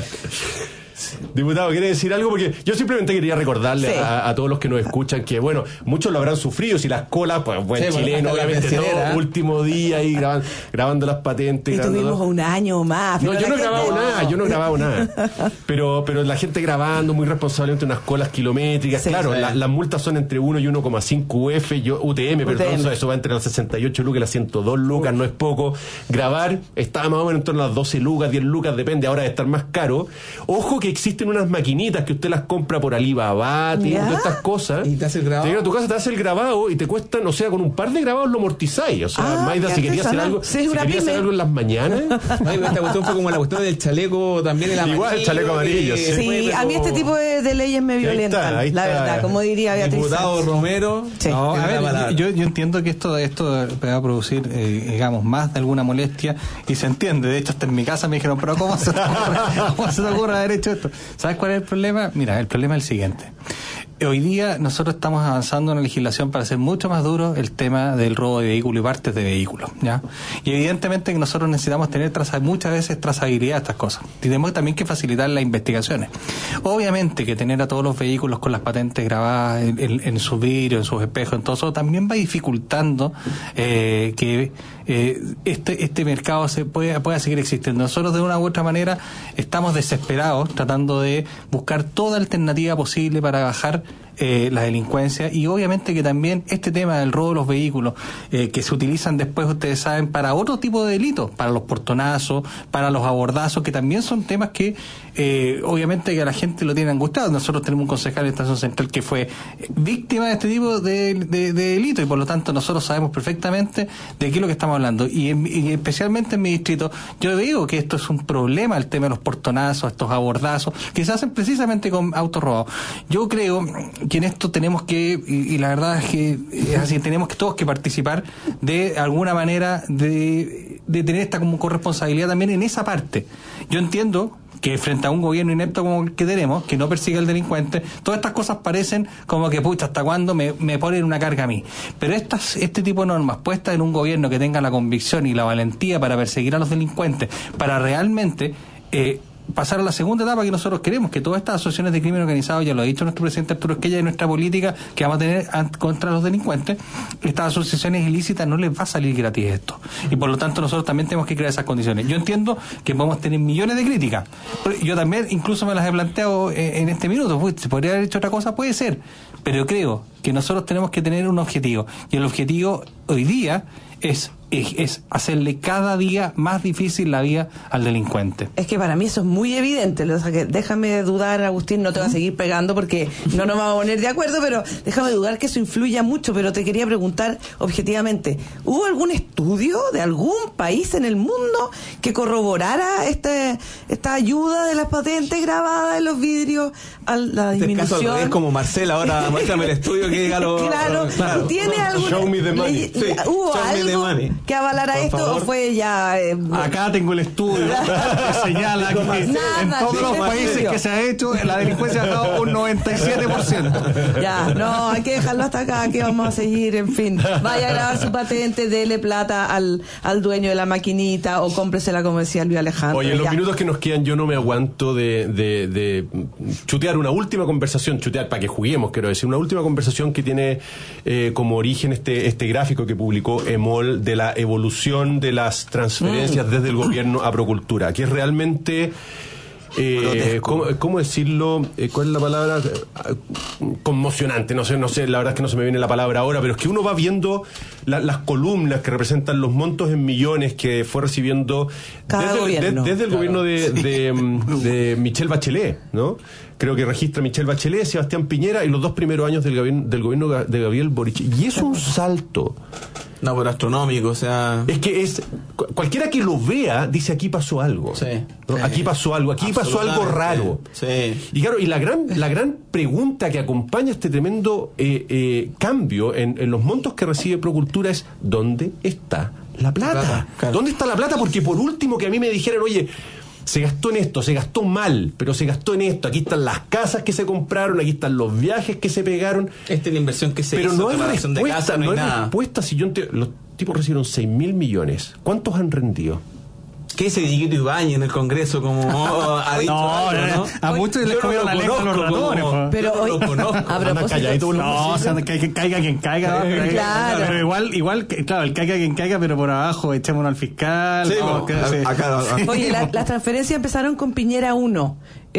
Diputado, ¿quiere decir algo? Porque yo simplemente quería recordarle sí. a, a todos los que nos escuchan que, bueno, muchos lo habrán sufrido. Si las colas, pues buen sí, chileno, bueno, obviamente, todo último día ahí grabando, grabando las patentes. Y tuvimos todo. un año más. No, yo no he grabado no. nada, yo no he grabado nada. Pero, pero la gente grabando muy responsablemente unas colas kilométricas. Sí, claro, sí. La, las multas son entre uno y uno coma cinco U F, yo, U T M, perdón, eso, eso va entre las sesenta y ocho lucas y las ciento dos lucas, Uy. No es poco. Grabar está más o menos en torno a las doce lucas, diez lucas, depende, ahora de estar más caro. Ojo que existen unas maquinitas que usted las compra por Alibaba, tiene todas estas cosas. Y te hace el grabado. Te llega a tu casa, te hace el grabado y te cuestan, o sea, con un par de grabados lo amortizáis. O sea, ah, Maida, si quería hacer algo, sí, si quería hacer algo en las mañanas. Ay, esta cuestión fue como la cuestión del chaleco también el amarillo. Igual el chaleco amarillo, sí. Sí, pero... a mí este tipo de, de leyes me violentan, ahí está, la verdad, como diría Beatriz. Diputado Romero. Sí. No, a ver, yo, yo entiendo que esto, esto va a producir, eh, digamos, más de alguna molestia y se entiende. De hecho, hasta en mi casa me dijeron, pero ¿cómo se te ocurre, ¿cómo se te ocurre haber hecho esto? ¿Sabes cuál es el problema? Mira, el problema es el siguiente. Hoy día nosotros estamos avanzando en la legislación para hacer mucho más duro el tema del robo de vehículos y partes de vehículos, ¿ya? Y evidentemente que nosotros necesitamos tener traza, muchas veces trazabilidad de estas cosas. Tenemos también que facilitar las investigaciones. Obviamente que tener a todos los vehículos con las patentes grabadas en, en, en sus vidrios, en sus espejos, en todo eso, también va dificultando eh, que eh, este este mercado se pueda, pueda seguir existiendo. Nosotros de una u otra manera estamos desesperados tratando de buscar toda alternativa posible para bajar Eh, la delincuencia y obviamente que también este tema del robo de los vehículos eh, que se utilizan después, ustedes saben, para otro tipo de delitos, para los portonazos, para los abordazos, que también son temas que eh, obviamente que a la gente lo tiene angustiado. Nosotros tenemos un concejal de Estación Central que fue víctima de este tipo de, de, de delito y por lo tanto nosotros sabemos perfectamente de qué es lo que estamos hablando y, en, y especialmente en mi distrito yo digo que esto es un problema, el tema de los portonazos, estos abordazos que se hacen precisamente con autos robados. Yo creo que en esto tenemos que, y, y la verdad es que es así, tenemos que todos que participar de alguna manera de, de tener esta como corresponsabilidad también en esa parte. Yo entiendo que frente a un gobierno inepto como el que tenemos, que no persigue al delincuente, todas estas cosas parecen como que, pucha, ¿hasta cuándo me, me ponen una carga a mí? Pero estas, este tipo de normas puestas en un gobierno que tenga la convicción y la valentía para perseguir a los delincuentes, para realmente... Eh, pasar a la segunda etapa que nosotros queremos, que todas estas asociaciones de crimen organizado, ya lo ha dicho nuestro presidente Arturo Esquella, y nuestra política que vamos a tener contra los delincuentes, estas asociaciones ilícitas no les va a salir gratis esto. Y por lo tanto nosotros también tenemos que crear esas condiciones. Yo entiendo que podemos tener millones de críticas. Yo también incluso me las he planteado en este minuto. ¿Se podría haber hecho otra cosa? Puede ser. Pero creo que nosotros tenemos que tener un objetivo. Y el objetivo hoy día es Es, es hacerle cada día más difícil la vida al delincuente. Es que para mí eso es muy evidente. O sea, que déjame dudar, Agustín, no te va a seguir pegando porque no nos vamos a poner de acuerdo, pero déjame dudar que eso influya mucho. Pero te quería preguntar objetivamente, ¿hubo algún estudio de algún país en el mundo que corroborara este esta ayuda de las patentes grabadas en los vidrios a la disminución? Este caso es como Marcela, ahora muéstrame el estudio que diga lo... Claro, claro. ¿tiene algún... Show me the money. Le, Sí, ¿Hubo show me the algo money. que avalara Por esto favor. o fue ya... Eh, Acá tengo el estudio que señala que Nada, en todos los ningún países estudio. que se ha hecho, la delincuencia ha bajado un noventa y siete por ciento. Ya, no, hay que dejarlo hasta acá, que vamos a seguir, en fin. Vaya a grabar su patente, dele plata al, al dueño de la maquinita o cómpresela, como decía Luis Alejandro. Oye, en los ya. minutos que nos quedan yo no me aguanto de, de, de chutear una última conversación, chutear para que juguemos, quiero decir, una última conversación que tiene eh, como origen este, este gráfico que publicó EMOL de la evolución de las transferencias mm. desde el gobierno a Procultura, que es realmente... Eh, ¿cómo, ¿Cómo decirlo? Eh, ¿Cuál es la palabra? Conmocionante, no sé, no sé, la verdad es que no se me viene la palabra ahora, pero es que uno va viendo la, las columnas que representan los montos en millones que fue recibiendo Cada desde, gobierno. de, desde el Claro. gobierno de, de, de Michelle Bachelet, ¿no? Creo que registra Michelle Bachelet, Sebastián Piñera y los dos primeros años del gobierno, del gobierno de Gabriel Boric. Y es un salto. No, pero astronómico, o sea... Es que es... Cualquiera que lo vea dice aquí pasó algo. Sí. ¿no? Sí. Aquí pasó algo, aquí pasó algo raro. Sí. Y claro, y la gran, la gran pregunta que acompaña este tremendo eh, eh, cambio en, en los montos que recibe Procultura es ¿dónde está la plata? Plata, claro. ¿Dónde está la plata? Porque por último que a mí me dijeran, oye, se gastó en esto, se gastó mal, pero se gastó en esto. Aquí están las casas que se compraron, aquí están los viajes que se pegaron. Esta es la inversión que se pero hizo. no hay reparación respuesta, de casa, no, no hay hay nada. respuesta. Si yo ente- los tipos recibieron seis mil millones, ¿cuántos han rendido? ¿Qué dice Dieguito Ibañez en el Congreso? Como oh, ha dicho No, algo, no, ¿no? a muchos les Yo no comieron lo la lengua los conozco, ratones. como- po. Pero yo no hoy, lo conozco. a propósito, calladito, uno- No, o sea, que, que caiga quien caiga. ¿no? Claro. Pero igual, igual, que- claro, el caiga quien caiga, pero por abajo echémonos al fiscal. Sí, no, po, que- a- sí. acá- Sí. Oye, la- las transferencias empezaron con Piñera uno.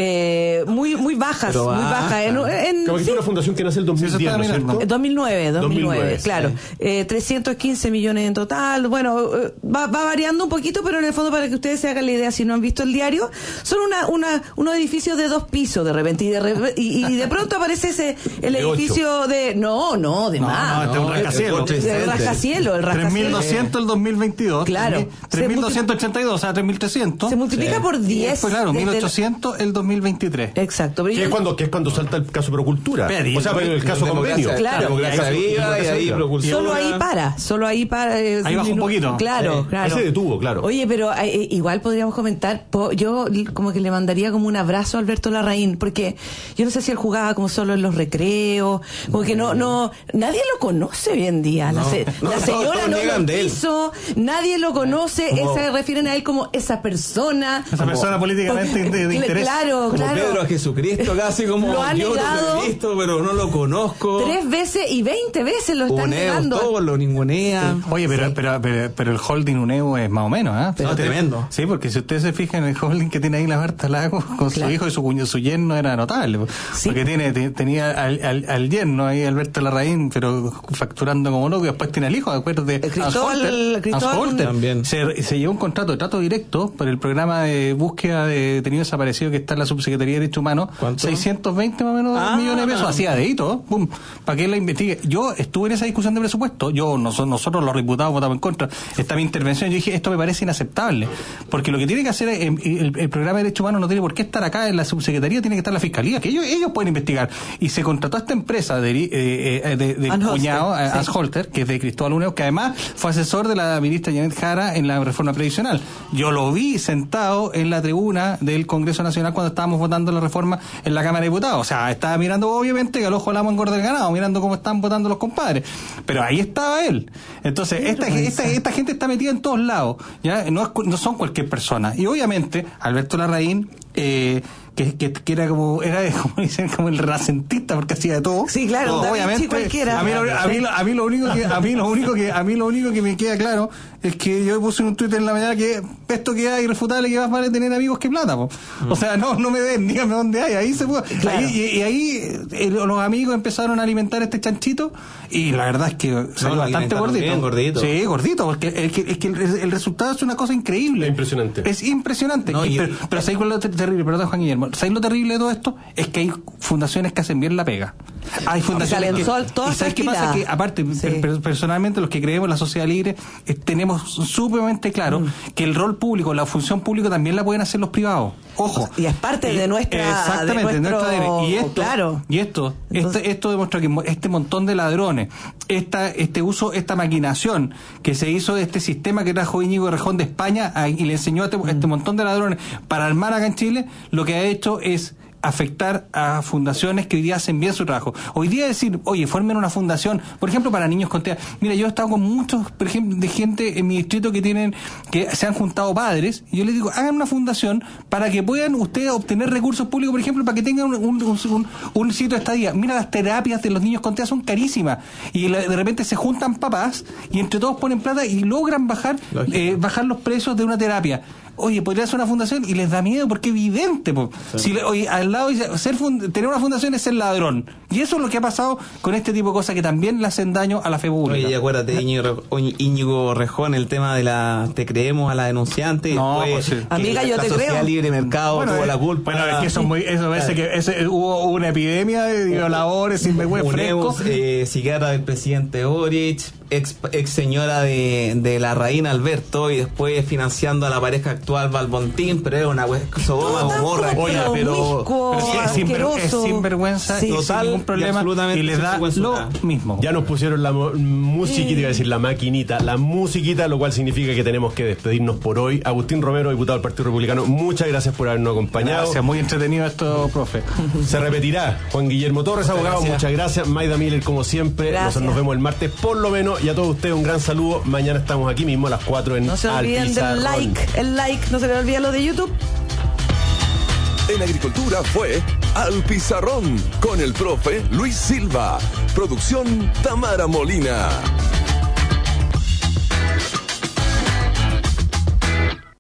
Eh, muy muy bajas, Pero muy baja. bajas. En, en- Como que sí, tiene una fundación que nace el dos mil Sí, eso diez, estaba ¿no es mirando. cierto? dos mil nueve, dos mil nueve, dos mil nueve, claro. sí. Eh, trescientos quince millones en total. Bueno, eh, va, va variando un poquito, pero en el fondo para que ustedes se hagan la idea, si no han visto el diario, son una, una, unos edificios de dos pisos de repente y de, re- y, y de pronto aparece ese el De edificio de no, no, de No, más. no, este es un No, rascacielos. el coche El Center. rascacielo, el tres mil rascacielo. doscientos el dos mil veintidós. Claro. tres mil doscientos ochenta y dos, o sea, tres mil trescientos. Se multiplica Sí. por Y diez. después, claro, desde mil el- ochocientos el dos mil veintitrés. Exacto. pero Que yo- es cuando, que es cuando salta el caso Procultura. Espera, O sea, pero el caso Democracia- convenio. Claro. Democracia Y ahí- viva y ahí Procultura. Solo ahí para, solo ahí para. eh, Ahí bajó un disminu- poquito. Claro, Sí. claro. Ahí se detuvo, claro. Oye, pero eh, igual podríamos comentar, po- yo li- como que le mandaría como un abrazo a Alberto Larraín, porque yo no sé si él jugaba como solo en los recreos, como que no, no, nadie lo conoce hoy en día. La, No, se- no, la todos- señora todos no niegan lo de él. quiso, nadie lo conoce, Como- se refieren a él como esa persona. Esa persona políticamente de, de Cl- interés. Claro, Como claro. Pedro a Jesucristo, casi como Lo ha yo negado. lo he visto, pero no lo conozco. Tres veces y veinte veces lo están Uneos, negando. todos lo ningunean. Oye, pero, pero, pero, pero el holding Uneo es más o menos, ¿ah? No, tremendo. Sí, porque si ustedes se fijan en el holding que tiene ahí la Berta Lago con Claro. su hijo y su cuño, su yerno era notable. Sí. Porque tiene, te- tenía al, al, al yerno ahí, Alberto Larraín, pero facturando como loco, y después tiene al hijo, ¿de acuerdo? De El Cristóbal- Hans Holter. Cristóbal- Hans Holter. También. Se, se llevó un contrato de trato directo por el programa de búsqueda de detenidos desaparecidos que está en la Subsecretaría de Derechos Humanos. ¿Cuánto? seiscientos veinte más o menos Ah. millones de pesos, hacía dedito, pum, para que él la investigue. Yo estuve en esa discusión de presupuesto, yo, nosotros, nosotros los diputados votamos en contra. Esta mi intervención, yo dije, esto me parece inaceptable, porque lo que tiene que hacer es, el, el, el programa de derechos humanos no tiene por qué estar acá en la subsecretaría, tiene que estar en la fiscalía, que ellos, ellos pueden investigar. Y se contrató a esta empresa de, eh, eh, de, de Hans cuñado, Holter, eh, sí. Hans Holter, que es de Cristóbal Uneo, que además fue asesor de la ministra Janet Jara en la reforma previsional. Yo lo vi sentado en la tribuna del Congreso Nacional cuando estábamos votando la reforma en la Cámara de Diputados. O sea, estaba mirando, obviamente, que al ojo al amo engorda el ganado, mirando cómo están votando los compadres. Pero ahí estaba él. Entonces, esta, esta, esta gente está metida en todos lados. ¿Ya? No, es, no son cualquier persona. Y obviamente, Alberto Larraín eh, que, que, que era como era como dicen como el renacentista porque hacía de todo. Sí, claro, todo, obviamente. Cualquiera. A mí, lo, a, mí, a mí lo único que a mí lo único que a mí lo único que me queda claro es que yo puse en un Twitter en la mañana que esto que hay irrefutable que más vale tener amigos que plata, po. Mm. O sea, no no me den, dígame dónde hay, ahí se puede. Claro. Ahí, y, y ahí eh, los amigos empezaron a alimentar este chanchito y la verdad es que salió no, bastante gordito. Bien, gordito. Sí, gordito, porque es que, es que el, el resultado es una cosa increíble. Es impresionante. Es impresionante. No, y, y, pero, y, pero ¿sabéis cuál es lo terrible? Perdón, Juan Guillermo. ¿Sabéis lo terrible de todo esto? Es que hay fundaciones que hacen bien la pega. Hay fundaciones que... Sol, ¿Y sabes qué pasa? Que aparte, sí. per, personalmente, los que creemos en la sociedad libre, eh, tenemos sumamente claro mm. que el rol público, la función pública también la pueden hacer los privados. Ojo. Y es parte y, de nuestra... Exactamente, de nuestro, de nuestra... Y esto, claro. y esto, Entonces, este, esto demuestra que este montón de ladrones, esta, este uso, esta maquinación que se hizo de este sistema que trajo Íñigo Errejón de España a, y le enseñó a este, mm. este montón de ladrones para armar acá en Chile, lo que ha hecho es afectar a fundaciones que hoy día hacen bien su trabajo. Hoy día decir, oye, formen una fundación, por ejemplo, para niños con T E A. Mira, yo he estado con muchos, por ejemplo, de gente en mi distrito que tienen, que se han juntado padres, y yo les digo, hagan una fundación para que puedan ustedes obtener recursos públicos, por ejemplo, para que tengan un, un, un, un sitio de estadía. Mira, las terapias de los niños con T E A son carísimas, y de repente se juntan papás, y entre todos ponen plata y logran bajar, eh, bajar los precios de una terapia. Oye, podría ser una fundación y les da miedo porque es evidente. Po. Sí. Si, oye, al lado ser fund, tener una fundación es ser ladrón. Y eso es lo que ha pasado con este tipo de cosas que también le hacen daño a la fe pública. Oye, y acuérdate, Íñigo, Íñigo Rejón, el tema de la te creemos a la denunciante. No, pues, sí. Amiga, yo te creo. La libre mercado bueno, tuvo eh, la culpa. Bueno, es que eso es muy, eso parece que ese, hubo una epidemia de violadores sin vergüenza fresco. Eh, psiquiatra del presidente Boric, ex, ex señora de, de la reina Alberto, y después financiando a la pareja actual Valbontín, pero es una Sodoma Gomorra. Oye, pero, pero sí, es, sinver, es sinvergüenza, sí, total, sin ningún problema, y, y les da lo mismo. Ya nos pusieron la musiquita, iba a decir la maquinita, la musiquita, lo cual significa que tenemos que despedirnos por hoy. Agustín Romero, diputado del Partido Republicano, muchas gracias por habernos acompañado. Gracias, muy entretenido esto, profe. Se repetirá. Juan Guillermo Torres, muchas abogado, gracias. Muchas gracias. Maida Miller, como siempre. Gracias. Nosotros nos vemos el martes, por lo menos, y a todos ustedes un gran saludo. Mañana estamos aquí mismo a las cuatro en No se olviden Al del like, el like, no se les olvide lo de YouTube. En Agricultura fue Al Pizarrón con el profe Luis Silva. Producción Tamara Molina.